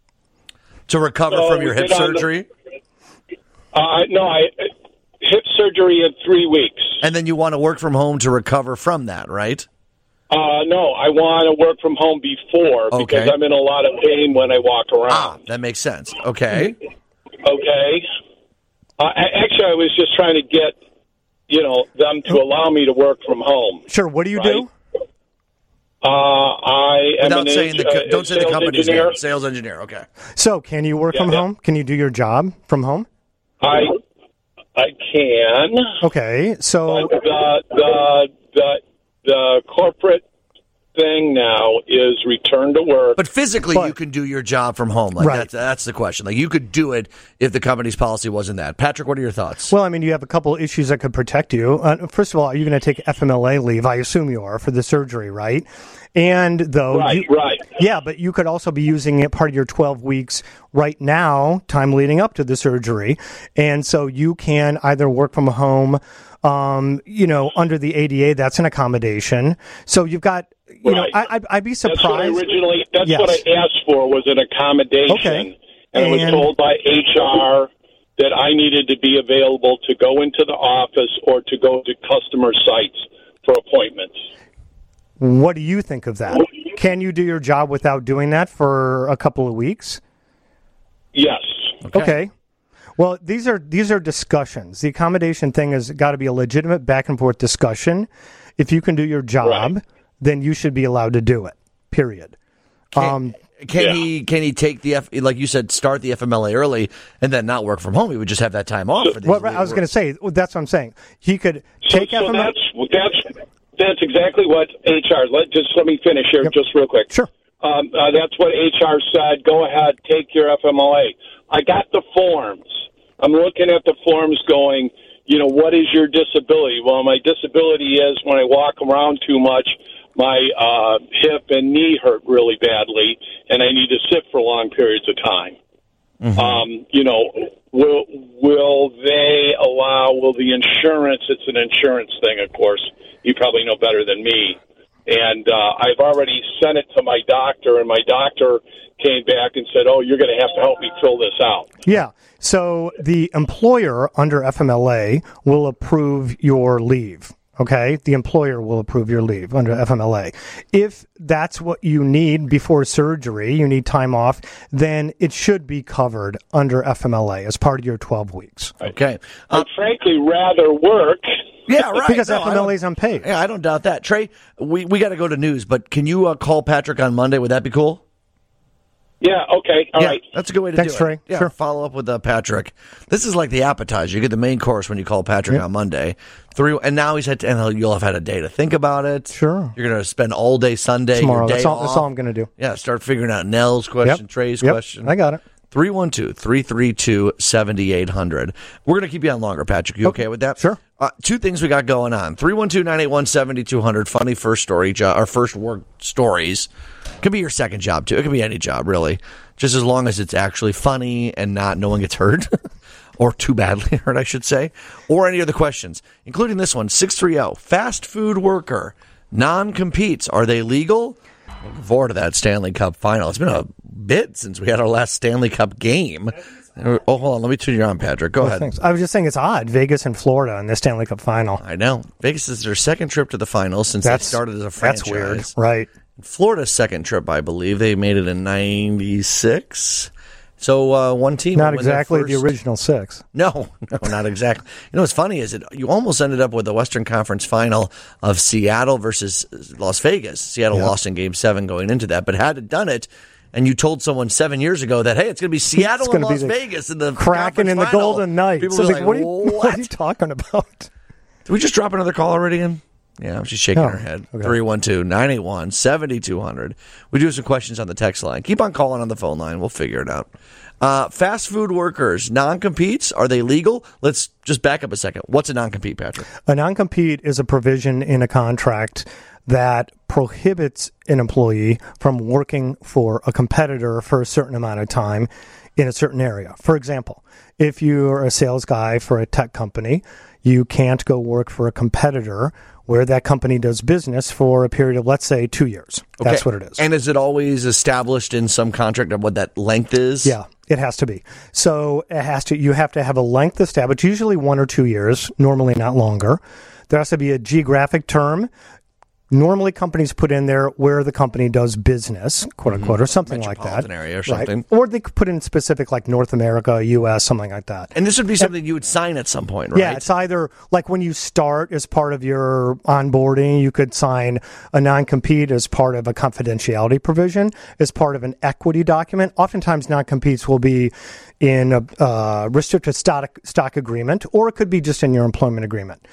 to recover so from your hip surgery. The, uh, no, I hip surgery in three weeks, and then you want to work from home to recover from that, right? Uh, no, I want to work from home before okay. because I'm in a lot of pain when I walk around. Ah, that makes sense. Okay. Okay. Uh, actually, I was just trying to get, you know, them to allow me to work from home. Sure. What do you right? do? Uh, I am Without an saying the, uh, don't say the company's engineer. name. Sales engineer. Okay. So, can you work yeah, from yeah. home? Can you do your job from home? I I can. Okay. So but the the the the corporate thing now is return to work. But physically, but, you can do your job from home. Like right. that's, that's the question. Like you could do it if the company's policy wasn't that. Patrick, what are your thoughts? Well, I mean, you have a couple issues that could protect you. Uh, first of all, are you going to take F M L A leave? I assume you are for the surgery, right? And though, right, you, right, yeah, but you could also be using it part of your twelve weeks right now, time leading up to the surgery, and so you can either work from home. Um, you know, under the A D A, that's an accommodation. So you've got, you right. know, I, I'd, I'd be surprised. That's what I originally. That's yes. what I asked for was an accommodation, okay. and, and I was told by H R that I needed to be available to go into the office or to go to customer sites for appointments. What do you think of that? Can you do your job without doing that for a couple of weeks? Yes. Okay. okay. Well, these are these are discussions. The accommodation thing has got to be a legitimate back and forth discussion. If you can do your job, right. then you should be allowed to do it. Period. Can, um, can yeah. he can he take the F, like you said, start the F M L A early and then not work from home? He would just have that time off. So, for these well, I was going to say that's what I'm saying. He could so, take so F M L A. That's that's that's exactly what H R. Let just let me finish here, yep. just real quick. Sure. Um, uh, that's what H R said. Go ahead, take your F M L A. I got the forms. I'm looking at the forms going, you know, what is your disability? Well, my disability is when I walk around too much, my uh, hip and knee hurt really badly, and I need to sit for long periods of time. Mm-hmm. Um, you know, will will they allow, will the insurance, it's an insurance thing, of course. You probably know better than me. And uh, I've already sent it to my doctor, and my doctor came back and said, oh, you're going to have to help me fill this out. Yeah. So the employer under F M L A will approve your leave. Okay, the employer will approve your leave under F M L A. If that's what you need before surgery, you need time off, then it should be covered under F M L A as part of your twelve weeks. Okay. Uh, I'd frankly rather work. Yeah, right. Because no, F M L A is unpaid. Yeah, I don't doubt that. Trey, we, we got to go to news, but can you uh, call Patrick on Monday? Would that be cool? Yeah, okay, all yeah, right. That's a good way to Thanks, do Trey. it. Yeah, sure. Follow up with uh, Patrick. This is like the appetizer. You get the main course when you call Patrick yep. on Monday. Three, and now he's had, to, and you'll have had a day to think about it. Sure. You're going to spend all day Sunday. Tomorrow. Your day That's all, off. that's all I'm going to do. Yeah, start figuring out Nell's question, Yep. Trey's yep. question. I got it. three one two, three three two, seven eight zero zero. We're going to keep you on longer, Patrick. You okay, okay with that? Sure. Uh, two things we got going on. three one two, nine eight one, seven two zero zero. Funny first story, jo- our first work stories. Could be your second job, too. It could be any job, really. Just as long as it's actually funny and not no one gets hurt. Or too badly hurt, I should say. Or any other questions, including this one. six three zero, fast food worker. Non-competes, are they legal? Looking forward to that Stanley Cup final. It's been a bit since we had our last Stanley Cup game. Oh, hold on. Let me turn you on, Patrick. Go oh, ahead. Thanks. I was just saying it's odd. Vegas and Florida in the Stanley Cup final. I know. Vegas is their second trip to the finals since that's, they started as a franchise. That's weird. Right. Florida's second trip, I believe. They made it in ninety-six. So uh, one team. Not exactly the original six. No, no, not exactly. You know what's funny is that you almost ended up with the Western Conference final of Seattle versus Las Vegas. Seattle yeah. lost in Game Seven going into that, but had it done it, and you told someone seven years ago that hey, it's going to be Seattle and Las Vegas in the Kraken in the final. Golden Knights. People So were like, like, what, are you, what? what are you talking about? Did we just drop another call already in? Yeah, she's shaking oh, her head. Okay. three one two, nine eight one, seven two zero zero. We do have some questions on the text line. Keep on calling on the phone line. We'll figure it out. Uh, fast food workers, non-competes, are they legal? Let's just back up a second. What's a non-compete, Patrick? A non-compete is a provision in a contract that prohibits an employee from working for a competitor for a certain amount of time in a certain area. For example, if you're a sales guy for a tech company, you can't go work for a competitor where that company does business for a period of, let's say, two years. Okay. That's what it is. And is it always established in some contract of what that length is? Yeah, it has to be. So it has to. You have to have a length established, usually one or two years, normally not longer. There has to be a geographic term. Normally, companies put in there where the company does business, quote unquote, or something like that. Metropolitan area or something. Right. Or they could put in specific, like North America, U S, something like that. And this would be something and, you would sign at some point, right? Yeah, it's either like when you start as part of your onboarding, you could sign a non-compete as part of a confidentiality provision, as part of an equity document. Oftentimes, non-competes will be in a uh, restricted stock, stock agreement, or it could be just in your employment agreement.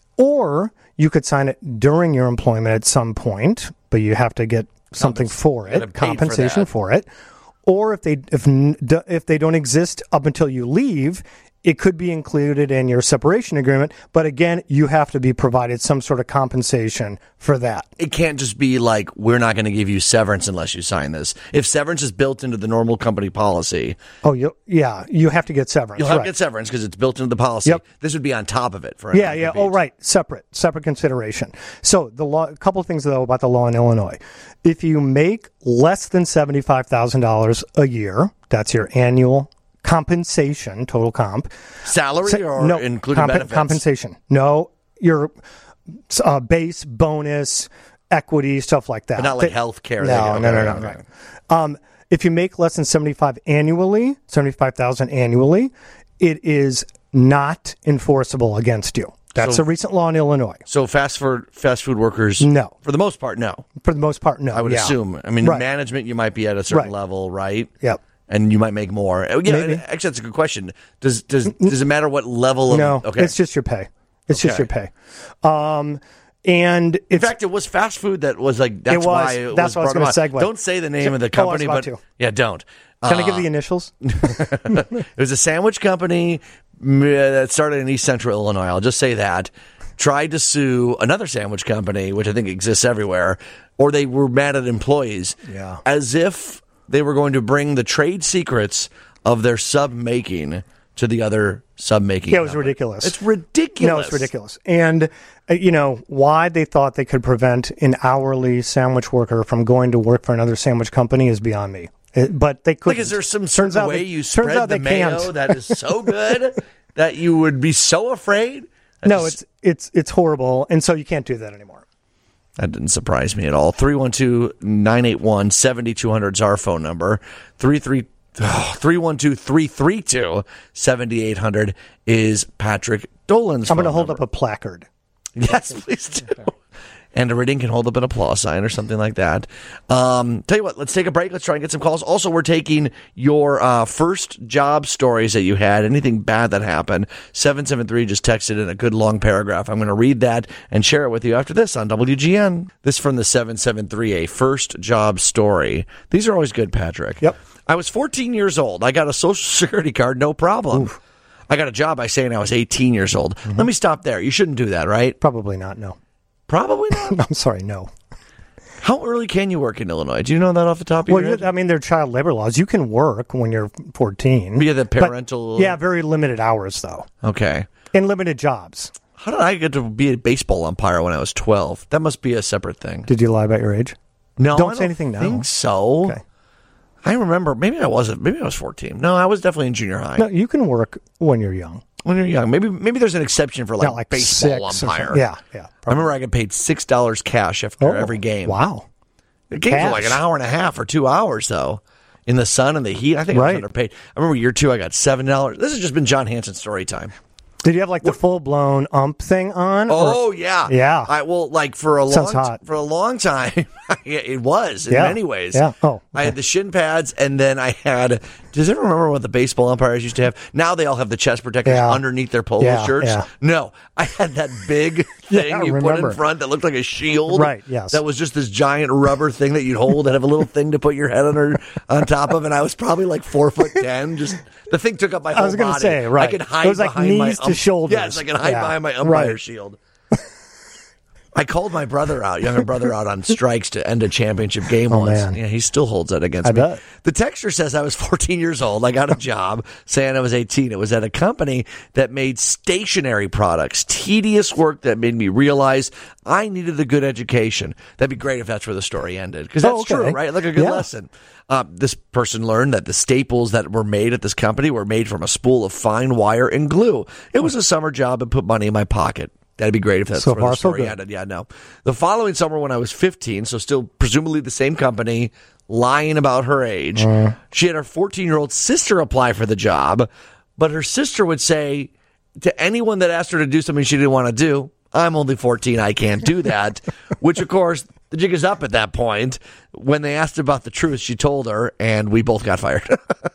Or you could sign it during your employment at some point, but you have to get something for it, compensation for, for it. Or if they if if they don't exist up until you leave, it could be included in your separation agreement. But again, you have to be provided some sort of compensation for that. It can't just be like, we're not going to give you severance unless you sign this. If severance is built into the normal company policy. Oh, you, yeah, you have to get severance. You'll have right. to get severance because it's built into the policy. Yep. This would be on top of it. For yeah, yeah. Oh, right. Separate. Separate consideration. So the law, a couple of things, though, about the law in Illinois. If you make less than seventy-five thousand dollars a year, that's your annual compensation, total comp. Salary Sa- or no, including comp- benefits? Compensation. No, your uh, base, bonus, equity, stuff like that. But not like health care. No, no, no, no, no. no. Um, if you make less than seventy-five annually, seventy-five thousand annually, it is not enforceable against you. That's so, a recent law in Illinois. So fast food fast food workers, no. For the most part, no. For the most part, no. I would yeah. assume. I mean, right. management, you might be at a certain right. level, right? Yep. And you might make more. Yeah, Maybe. Actually, that's a good question. Does does does it matter what level of? No, okay. it's just your pay. It's okay. just your pay. Um, and in fact, it was fast food that was like that's it was, why it that's was what I was going to segue. Don't say the name so, of the company, oh, I was but about to. yeah, don't. Can uh, I give the initials? It was a sandwich company that started in East Central Illinois. I'll just say that. Tried to sue another sandwich company, which I think exists everywhere, or they were mad at employees, yeah. as if they were going to bring the trade secrets of their sub making to the other sub making. Yeah, it was company. ridiculous. It's ridiculous. No, it's ridiculous. And, uh, you know, why they thought they could prevent an hourly sandwich worker from going to work for another sandwich company is beyond me. It, but they couldn't. Like, is there some turns certain out way they, you turns spread out the they mayo can't. that is so good that you would be so afraid? That No, just, it's it's it's horrible, and so you can't do that anymore. That didn't surprise me at all. three one two, nine eight one, seven two zero zero is our phone number. three one two, three three two, seven eight zero zero is Patrick Dolan's I'm phone going to hold number. up a placard. Yes, please do. And a reading can hold up an applause sign or something like that. Um, tell you what, let's take a break. Let's try and get some calls. Also, we're taking your uh, first job stories that you had, anything bad that happened. seven seven three just texted in a good long paragraph. I'm going to read that and share it with you after this on W G N. This from the seven seven three, a first job story. These are always good, Patrick. Yep. I was fourteen years old. I got a Social Security card, no problem. Oof. I got a job by saying I was eighteen years old. Mm-hmm. Let me stop there. You shouldn't do that, right? Probably not, no. Probably not. I'm sorry, no. How early can you work in Illinois? Do you know that off the top of Well, your head? I mean, there are child labor laws. You can work when you're fourteen. Via the but- parental... yeah, very limited hours, though. Okay. And limited jobs. How did I get to be a baseball umpire when I was twelve? That must be a separate thing. Did you lie about your age? No, Don't I say don't anything now. think so. Okay. I remember, maybe I wasn't. Maybe I was fourteen. No, I was definitely in junior high. No, you can work when you're young. When you're young. Maybe maybe there's an exception for like, Not like baseball six or umpire. something. Yeah, yeah. I remember I got paid six dollars cash after Oh, every game. Wow. The games were Cash. like an hour and a half or two hours, though. In the sun and the heat. I think I Right. was underpaid. I remember year two, I got seven dollars. This has just been John Hanson story time. Did you have like the full blown ump thing on? Oh or- yeah, Yeah. I well, like for a Sounds long hot. for a long time, it was in Yeah. many ways. Yeah. Oh, I had the shin pads, and then I had. Does anyone remember what the baseball umpires used to have? Now they all have the chest protectors Yeah. underneath their polo Yeah, shirts. yeah. No, I had that big thing Yeah, I you put remember. in front that looked like a shield. Right, yes. That was just this giant rubber thing that you'd hold that have a little thing to put your head under on top of, and I was probably like four foot ten. Just the thing took up my whole I was going to body. say, right. I could hide It was like behind my knees to ump- shoulders. Yes, I could hide Yeah. behind my umpire Right. shield. I called my brother out, younger brother out on strikes to end a championship game Oh, once. man. Yeah, he still holds that against I me. bet. The texter says I was fourteen years old. I got a job saying I was eighteen. It was at a company that made stationery products. Tedious work that made me realize I needed a good education. That'd be great if that's where the story ended. Because that's Oh, okay. true, right? Like a good Yeah. lesson. Uh, this person learned that the staples that were made at this company were made from a spool of fine wire and glue. It was a summer job and put money in my pocket. That'd be great if that's So where far, the so story good. ended. Yeah, no. The following summer when I was fifteen, so still presumably the same company, lying about her age, Uh. she had her fourteen-year-old sister apply for the job, but her sister would say to anyone that asked her to do something she didn't want to do, I'm only fourteen, I can't do that, which, of course, the jig is up at that point. When they asked about the truth, she told her, and we both got fired.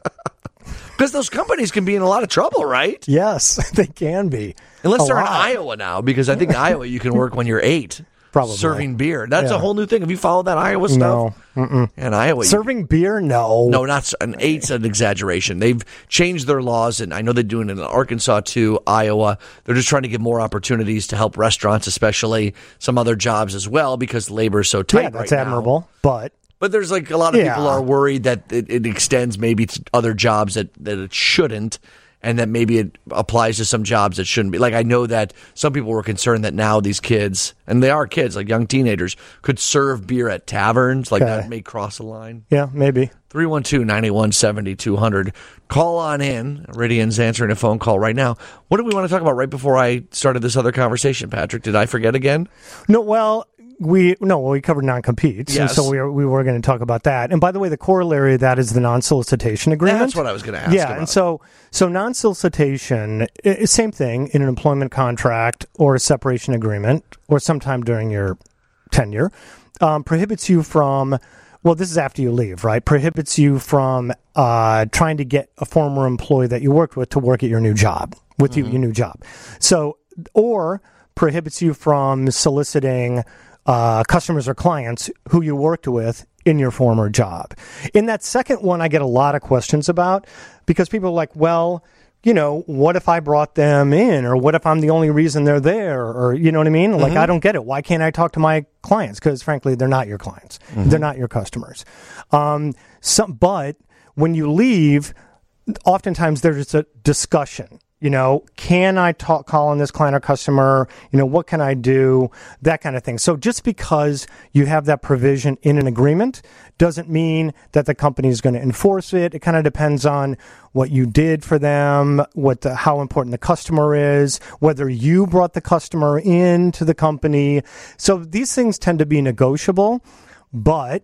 Because those companies can be in a lot of trouble, right? Yes, they can be. Unless A they're in lot. Iowa now, because I think in Iowa you can work when you're eight. Probably. Serving beer. That's Yeah. a whole new thing. Have you followed that Iowa No. stuff? Mm-mm. In Iowa. you- Serving beer? No. no, not s- an eight's an exaggeration. They've changed their laws, and I know they're doing it in Arkansas too, Iowa. They're just trying to give more opportunities to help restaurants, especially some other jobs as well, because labor is so tight Yeah, that's right now. admirable. But But there's like a lot of Yeah. people are worried that it, it extends maybe to other jobs that, that it shouldn't, and that maybe it applies to some jobs that shouldn't be. Like I know that some people were concerned that now these kids, and they are kids, like young teenagers, could serve beer at taverns. Like Okay. that may cross a line. yeah, maybe. three one two, nine eight one, seven two zero zero. Call on in. Iridian's answering a phone call right now. What do we want to talk about right before I started this other conversation, Patrick? Did I forget again? No, well, we no, well, we covered non-competes, and Yes. so we were, we were going to talk about that. And by the way, the corollary of that is the non-solicitation agreement. That's what I was going to ask Yeah, about. and so so non-solicitation, i- same thing in an employment contract or a separation agreement, or sometime during your tenure, um, prohibits you from. Well, this is after you leave, right? Prohibits you from uh, trying to get a former employee that you worked with to work at your new job with you, your new job. So, or prohibits you from soliciting uh, customers or clients who you worked with in your former job. In that second one, I get a lot of questions about because people are like, well, you know, what if I brought them in, or what if I'm the only reason they're there, or you know what I mean? Like, I don't get it. Why can't I talk to my clients? Because frankly, they're not your clients. They're not your customers. Um, some, but when you leave, oftentimes there's a discussion. You know, can I talk, call on this client or customer? You know, what can I do? That kind of thing. So just because you have that provision in an agreement doesn't mean that the company is going to enforce it. It kind of depends on what you did for them, what the, how important the customer is, whether you brought the customer into the company. So these things tend to be negotiable, but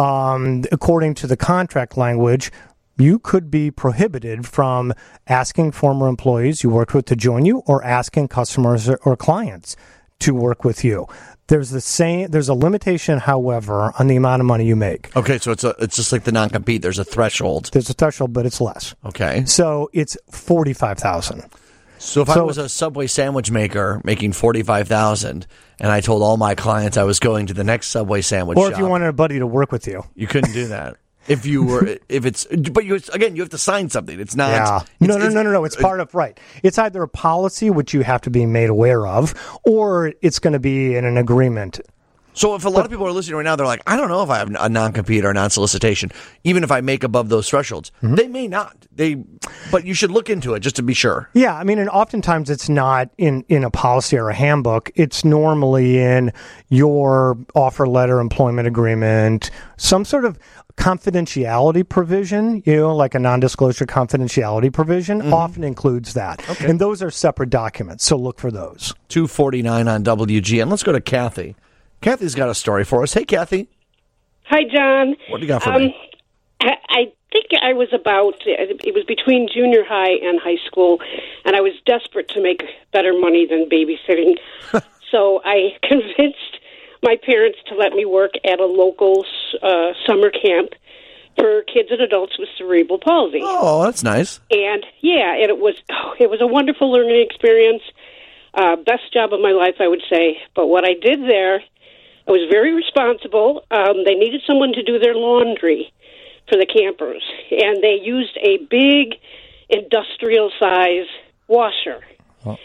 um, according to the contract language, you could be prohibited from asking former employees you worked with to join you or asking customers or, or clients to work with you. There's the same. There's a limitation, however, on the amount of money you make. Okay, so it's a, it's just like the non-compete. There's a threshold. There's a threshold, but it's less. Okay. So it's forty-five thousand dollars. So if so, I was a Subway sandwich maker making forty-five thousand dollars and I told all my clients I was going to the next Subway sandwich or shop. Or if you wanted a buddy to work with you. You couldn't do that. If you were, if it's, but you again, you have to sign something. It's not. Yeah. It's, no, no, it's, no, no, no. It's part of right. It's either a policy which you have to be made aware of, or it's going to be in an agreement. So if a lot but, of people are listening right now, they're like, I don't know if I have a non-compete or a non-solicitation, even if I make above those thresholds. Mm-hmm. They may not. They, but you should look into it just to be sure. Yeah, I mean, and oftentimes it's not in, in a policy or a handbook. It's normally in your offer letter, employment agreement, some sort of confidentiality provision, you know, like a non-disclosure confidentiality provision, mm-hmm. often includes that. Okay. And those are separate documents, so look for those. two forty-nine on W G N. Let's go to Kathy. Kathy's got a story for us. Hey, Kathy. Hi, John. What do you got for um, me? I, I think I was about, it was between junior high and high school, and I was desperate to make better money than babysitting. So I convinced my parents to let me work at a local uh, summer camp for kids and adults with cerebral palsy. Oh, that's nice. And, yeah, and it was, oh, it was a wonderful learning experience. Uh, best job of my life, I would say. But what I did there, I was very responsible. Um, they needed someone to do their laundry for the campers, and they used a big industrial-size washer. Oh.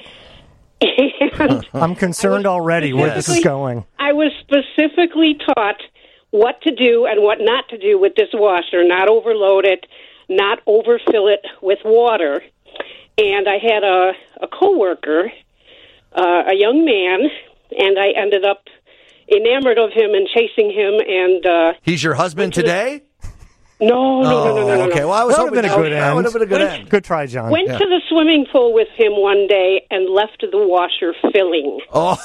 And I'm concerned already where this is going. I was specifically taught what to do and what not to do with this washer, not overload it, not overfill it with water. And I had a, a coworker, uh, a young man, and I ended up enamored of him and chasing him. And uh, he's your husband today? The, no, no, oh, no, no, no, no. Okay, well, I was that would have been a good end. That would have been a good Went, end. Good try, John. Went yeah. to the swimming pool with him one day and left the washer filling. Oh.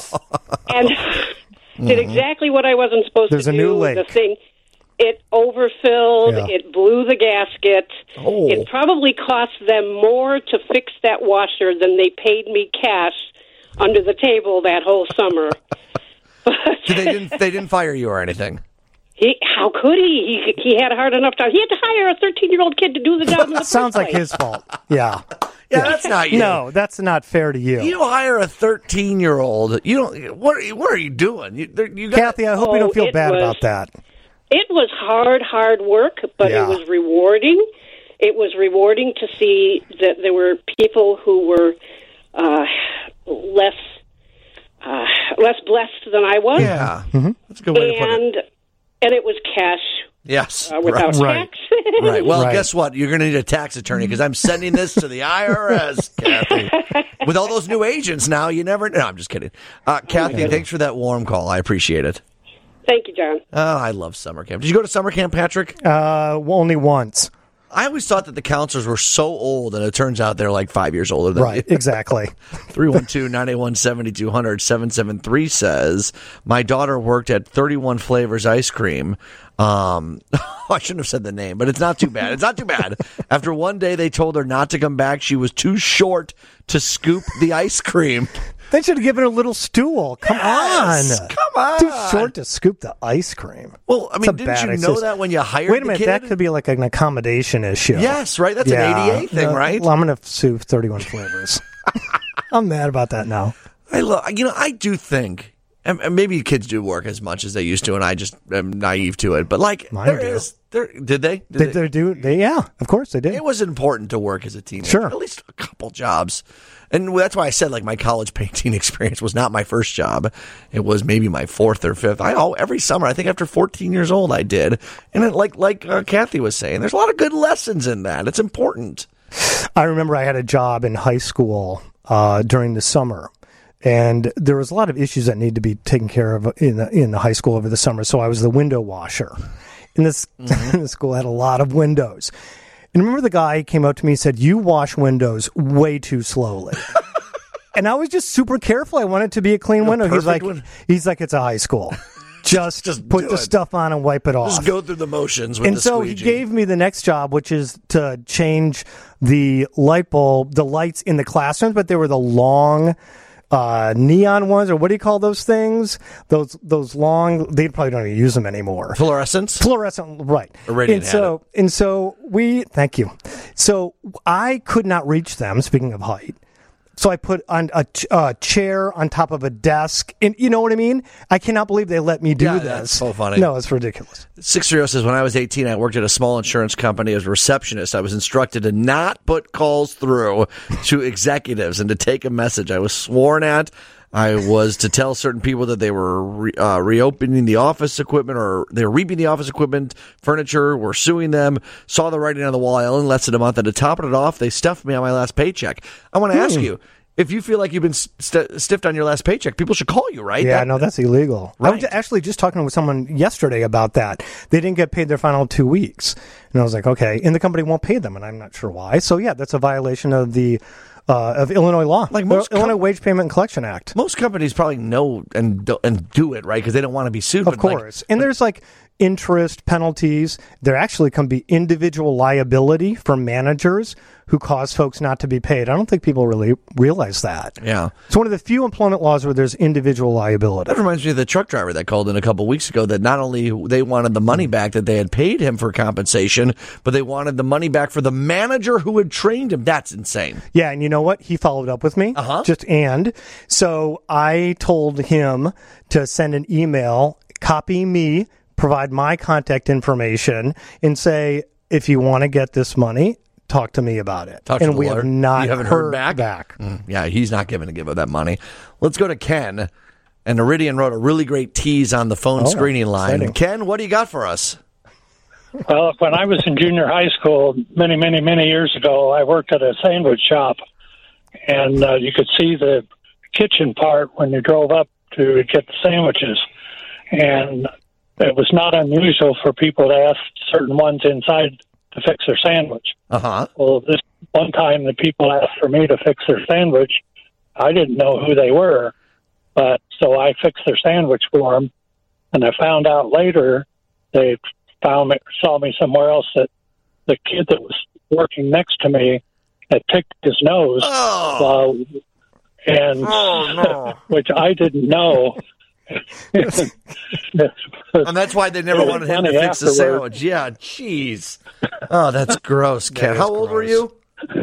And did exactly what I wasn't supposed There's to do. There's a new lake. The thing, it overfilled. Yeah. It blew the gasket. Oh. It probably cost them more to fix that washer than they paid me cash under the table that whole summer. But so they didn't. They didn't fire you or anything. He, how could he? he? He had a hard enough time. He had to hire a thirteen-year-old kid to do the job. In the Sounds first like place. his fault. Yeah. Yeah, yeah, that's not you. No, that's not fair to you. You hire a thirteen-year-old. You don't. What? Are, what are you doing? You, you got, Kathy, I hope oh, you don't feel bad was, about that. It was hard, hard work, but yeah. it was rewarding. It was rewarding to see that there were people who were uh, less uh, less blessed than I was. Yeah, mm-hmm. That's a good way and, to put it. And it was cash. Yes, uh, without right. tax. Right. Well, right. guess what? You're going to need a tax attorney because I'm sending this to the I R S, Kathy. With all those new agents now, you never. No, I'm just kidding. Uh, Kathy, thanks for that warm call. I appreciate it. Thank you, John. Oh, I love summer camp. Did you go to summer camp, Patrick? Uh, only once. I always thought that the counselors were so old, and it turns out they're like five years older than right. you. Exactly. three one two, nine eight one, seven two zero zero. seven seven three says, my daughter worked at thirty-one Flavors Ice Cream. Um, I shouldn't have said the name, but it's not too bad. It's not too bad. After one day they told her not to come back. She was too short to scoop the ice cream. They should have given her a little stool. Come yes, on. Come on. Too short to scoop the ice cream. Well, I mean, didn't you know excuse. that when you hired Wait a minute, the kid? that could be like an accommodation issue. Yes, right? That's yeah. an A D A thing, uh, right? Well, I'm going to sue thirty-one Flavors. I'm mad about that now. I love, you know, I do think, and maybe kids do work as much as they used to, and I just am naive to it, but like, Mine there do. is, They're, did they? Did They, they do. They, yeah, of course they did. It was important to work as a team. Sure. At least a couple jobs. And that's why I said, like, my college painting experience was not my first job. It was maybe my fourth or fifth. I oh, every summer, I think after fourteen years old, I did. And it, like like uh, Kathy was saying, there's a lot of good lessons in that. It's important. I remember I had a job in high school uh, during the summer. And there was a lot of issues that need to be taken care of in the, in the high school over the summer. So I was the window washer. And this, mm-hmm. this school had a lot of windows. And remember the guy came up to me and said, "You wash windows way too slowly." And I was just super careful. I wanted it to be a clean a window. He's like, one. he's like, "It's a high school. Just, just put the it. stuff on and wipe it off. Just go through the motions with and the so squeegee." He gave me the next job, which is to change the light bulb, the lights in the classrooms, but they were the long uh, neon ones, or what do you call those things? Those those long, they probably don't even use them anymore. Fluorescents? Fluorescent, right. Already and so, had it. And so we, thank you. So I could not reach them, speaking of height. So I put on a, ch- a chair on top of a desk. And you know what I mean? I cannot believe they let me do yeah, this. That's so funny. No, it's ridiculous. six three zero says, when I was eighteen, I worked at a small insurance company as a receptionist. I was instructed to not put calls through to executives and to take a message. I was sworn at. I was to tell certain people that they were re, uh, reopening the office equipment, or they were reaping the office equipment, furniture, were suing them, saw the writing on the wall. I only lasted a month, and to top it off, they stuffed me on my last paycheck. I want to hmm. ask you, if you feel like you've been st- stiffed on your last paycheck, people should call you, right? Yeah, that, no, that's illegal. Right. I was actually just talking with someone yesterday about that. They didn't get paid their final two weeks. And I was like, okay, and the company won't pay them, and I'm not sure why. So, yeah, that's a violation of the uh, of Illinois law, like most Illinois com- Wage Payment and Collection Act. Most companies probably know and do, and do it, right, because they don't want to be sued. Of course. Like, and there's like interest penalties. There actually can be individual liability for managers who cause folks not to be paid. I don't think people really realize that. Yeah. It's one of the few employment laws where there's individual liability. That reminds me of the truck driver that called in a couple weeks ago, that not only they wanted the money back that they had paid him for compensation, but they wanted the money back for the manager who had trained him. That's insane. Yeah, and you know what? He followed up with me. Uh-huh. Just and. So I told him to send an email, copy me, provide my contact information, and say, if you want to get this money, talk to me about it. Talk to and the we lawyer. have not you haven't heard, heard back. back. Mm, yeah, he's not giving to give up that money. Let's go to Ken. And Iridian wrote a really great tease on the phone oh, screening line. exciting. Ken, what do you got for us? Well, when I was in junior high school many, many, many years ago, I worked at a sandwich shop, and uh, you could see the kitchen part when you drove up to get the sandwiches. And it was not unusual for people to ask certain ones inside to fix their sandwich. Uh-huh. Well, this one time the people asked for me to fix their sandwich. I didn't know who they were, but so I fixed their sandwich for them. And I found out later they found me, saw me somewhere else, that the kid that was working next to me had picked his nose, oh. uh, and oh, no. which I didn't know. And that's why they never wanted him to fix the sandwich. Yeah, jeez. Oh, that's gross, Ken. That How old gross. were you?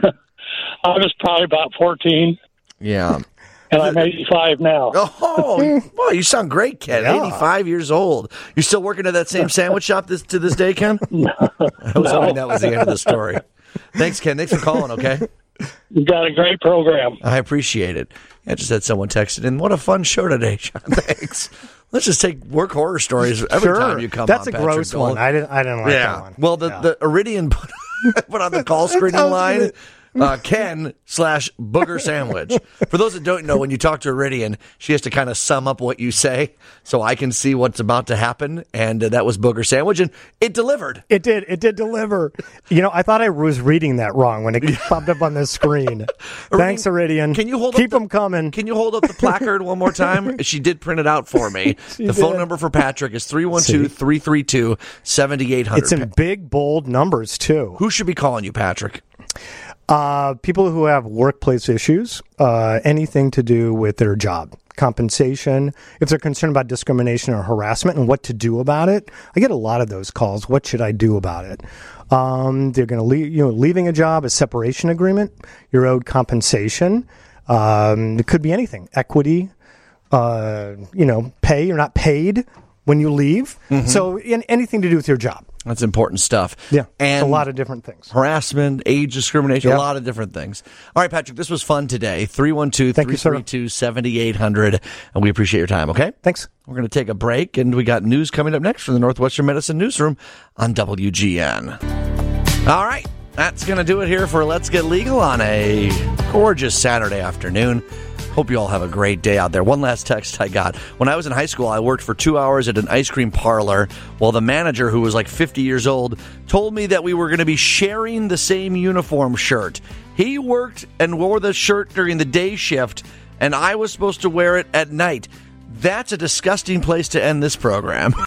I was probably about fourteen. Yeah. And I'm eighty-five now. Oh, well, you sound great, Ken. Yeah. eighty-five years old. You're still working at that same sandwich shop this, to this day, Ken? No. I was hoping that was the end of the story. Thanks, Ken. Thanks for calling, okay? You got a great program. I appreciate it. I just had someone texted in. What a fun show today, John. Thanks. Let's just take work horror stories every sure. time you come That's on, a Patrick gross Dolan. one. I didn't, I didn't like yeah. that one. Well, the, yeah. the Iridian put, put on the call screening line. Uh, Ken slash Booger Sandwich. For those that don't know, when you talk to Iridian, she has to kind of sum up what you say so I can see what's about to happen. And uh, that was Booger Sandwich, and it delivered. It did. It did deliver. You know, I thought I was reading that wrong when it popped up on the screen. Thanks, Iridian. Can you hold Keep up the, them coming. Can you hold up the placard one more time? She did print it out for me. She the did. phone number for Patrick is three one two, three three two, seven eight zero zero. It's in big, bold numbers, too. Who should be calling you, Patrick? Uh, people who have workplace issues, uh, anything to do with their job, compensation, if they're concerned about discrimination or harassment and what to do about it. I get a lot of those calls. What should I do about it? Um, they're going to leave, you know, leaving a job, a separation agreement, you're owed compensation. Um, it could be anything, equity, uh, you know, pay, you're not paid when you leave. Mm-hmm. So in, anything to do with your job. That's important stuff. Yeah, and a lot of different things. Harassment, age discrimination, Yep. a lot of different things. All right, Patrick, this was fun today. three one two, three three two, seven eight zero zero, and we appreciate your time, okay? Thanks. We're going to take a break, and we got news coming up next from the Northwestern Medicine Newsroom on W G N. All right, that's going to do it here for Let's Get Legal on a gorgeous Saturday afternoon. Hope you all have a great day out there. One last text I got. When I was in high school, I worked for two hours at an ice cream parlor while the manager, who was like fifty years old, told me that we were going to be sharing the same uniform shirt. He worked and wore the shirt during the day shift, and I was supposed to wear it at night. That's a disgusting place to end this program.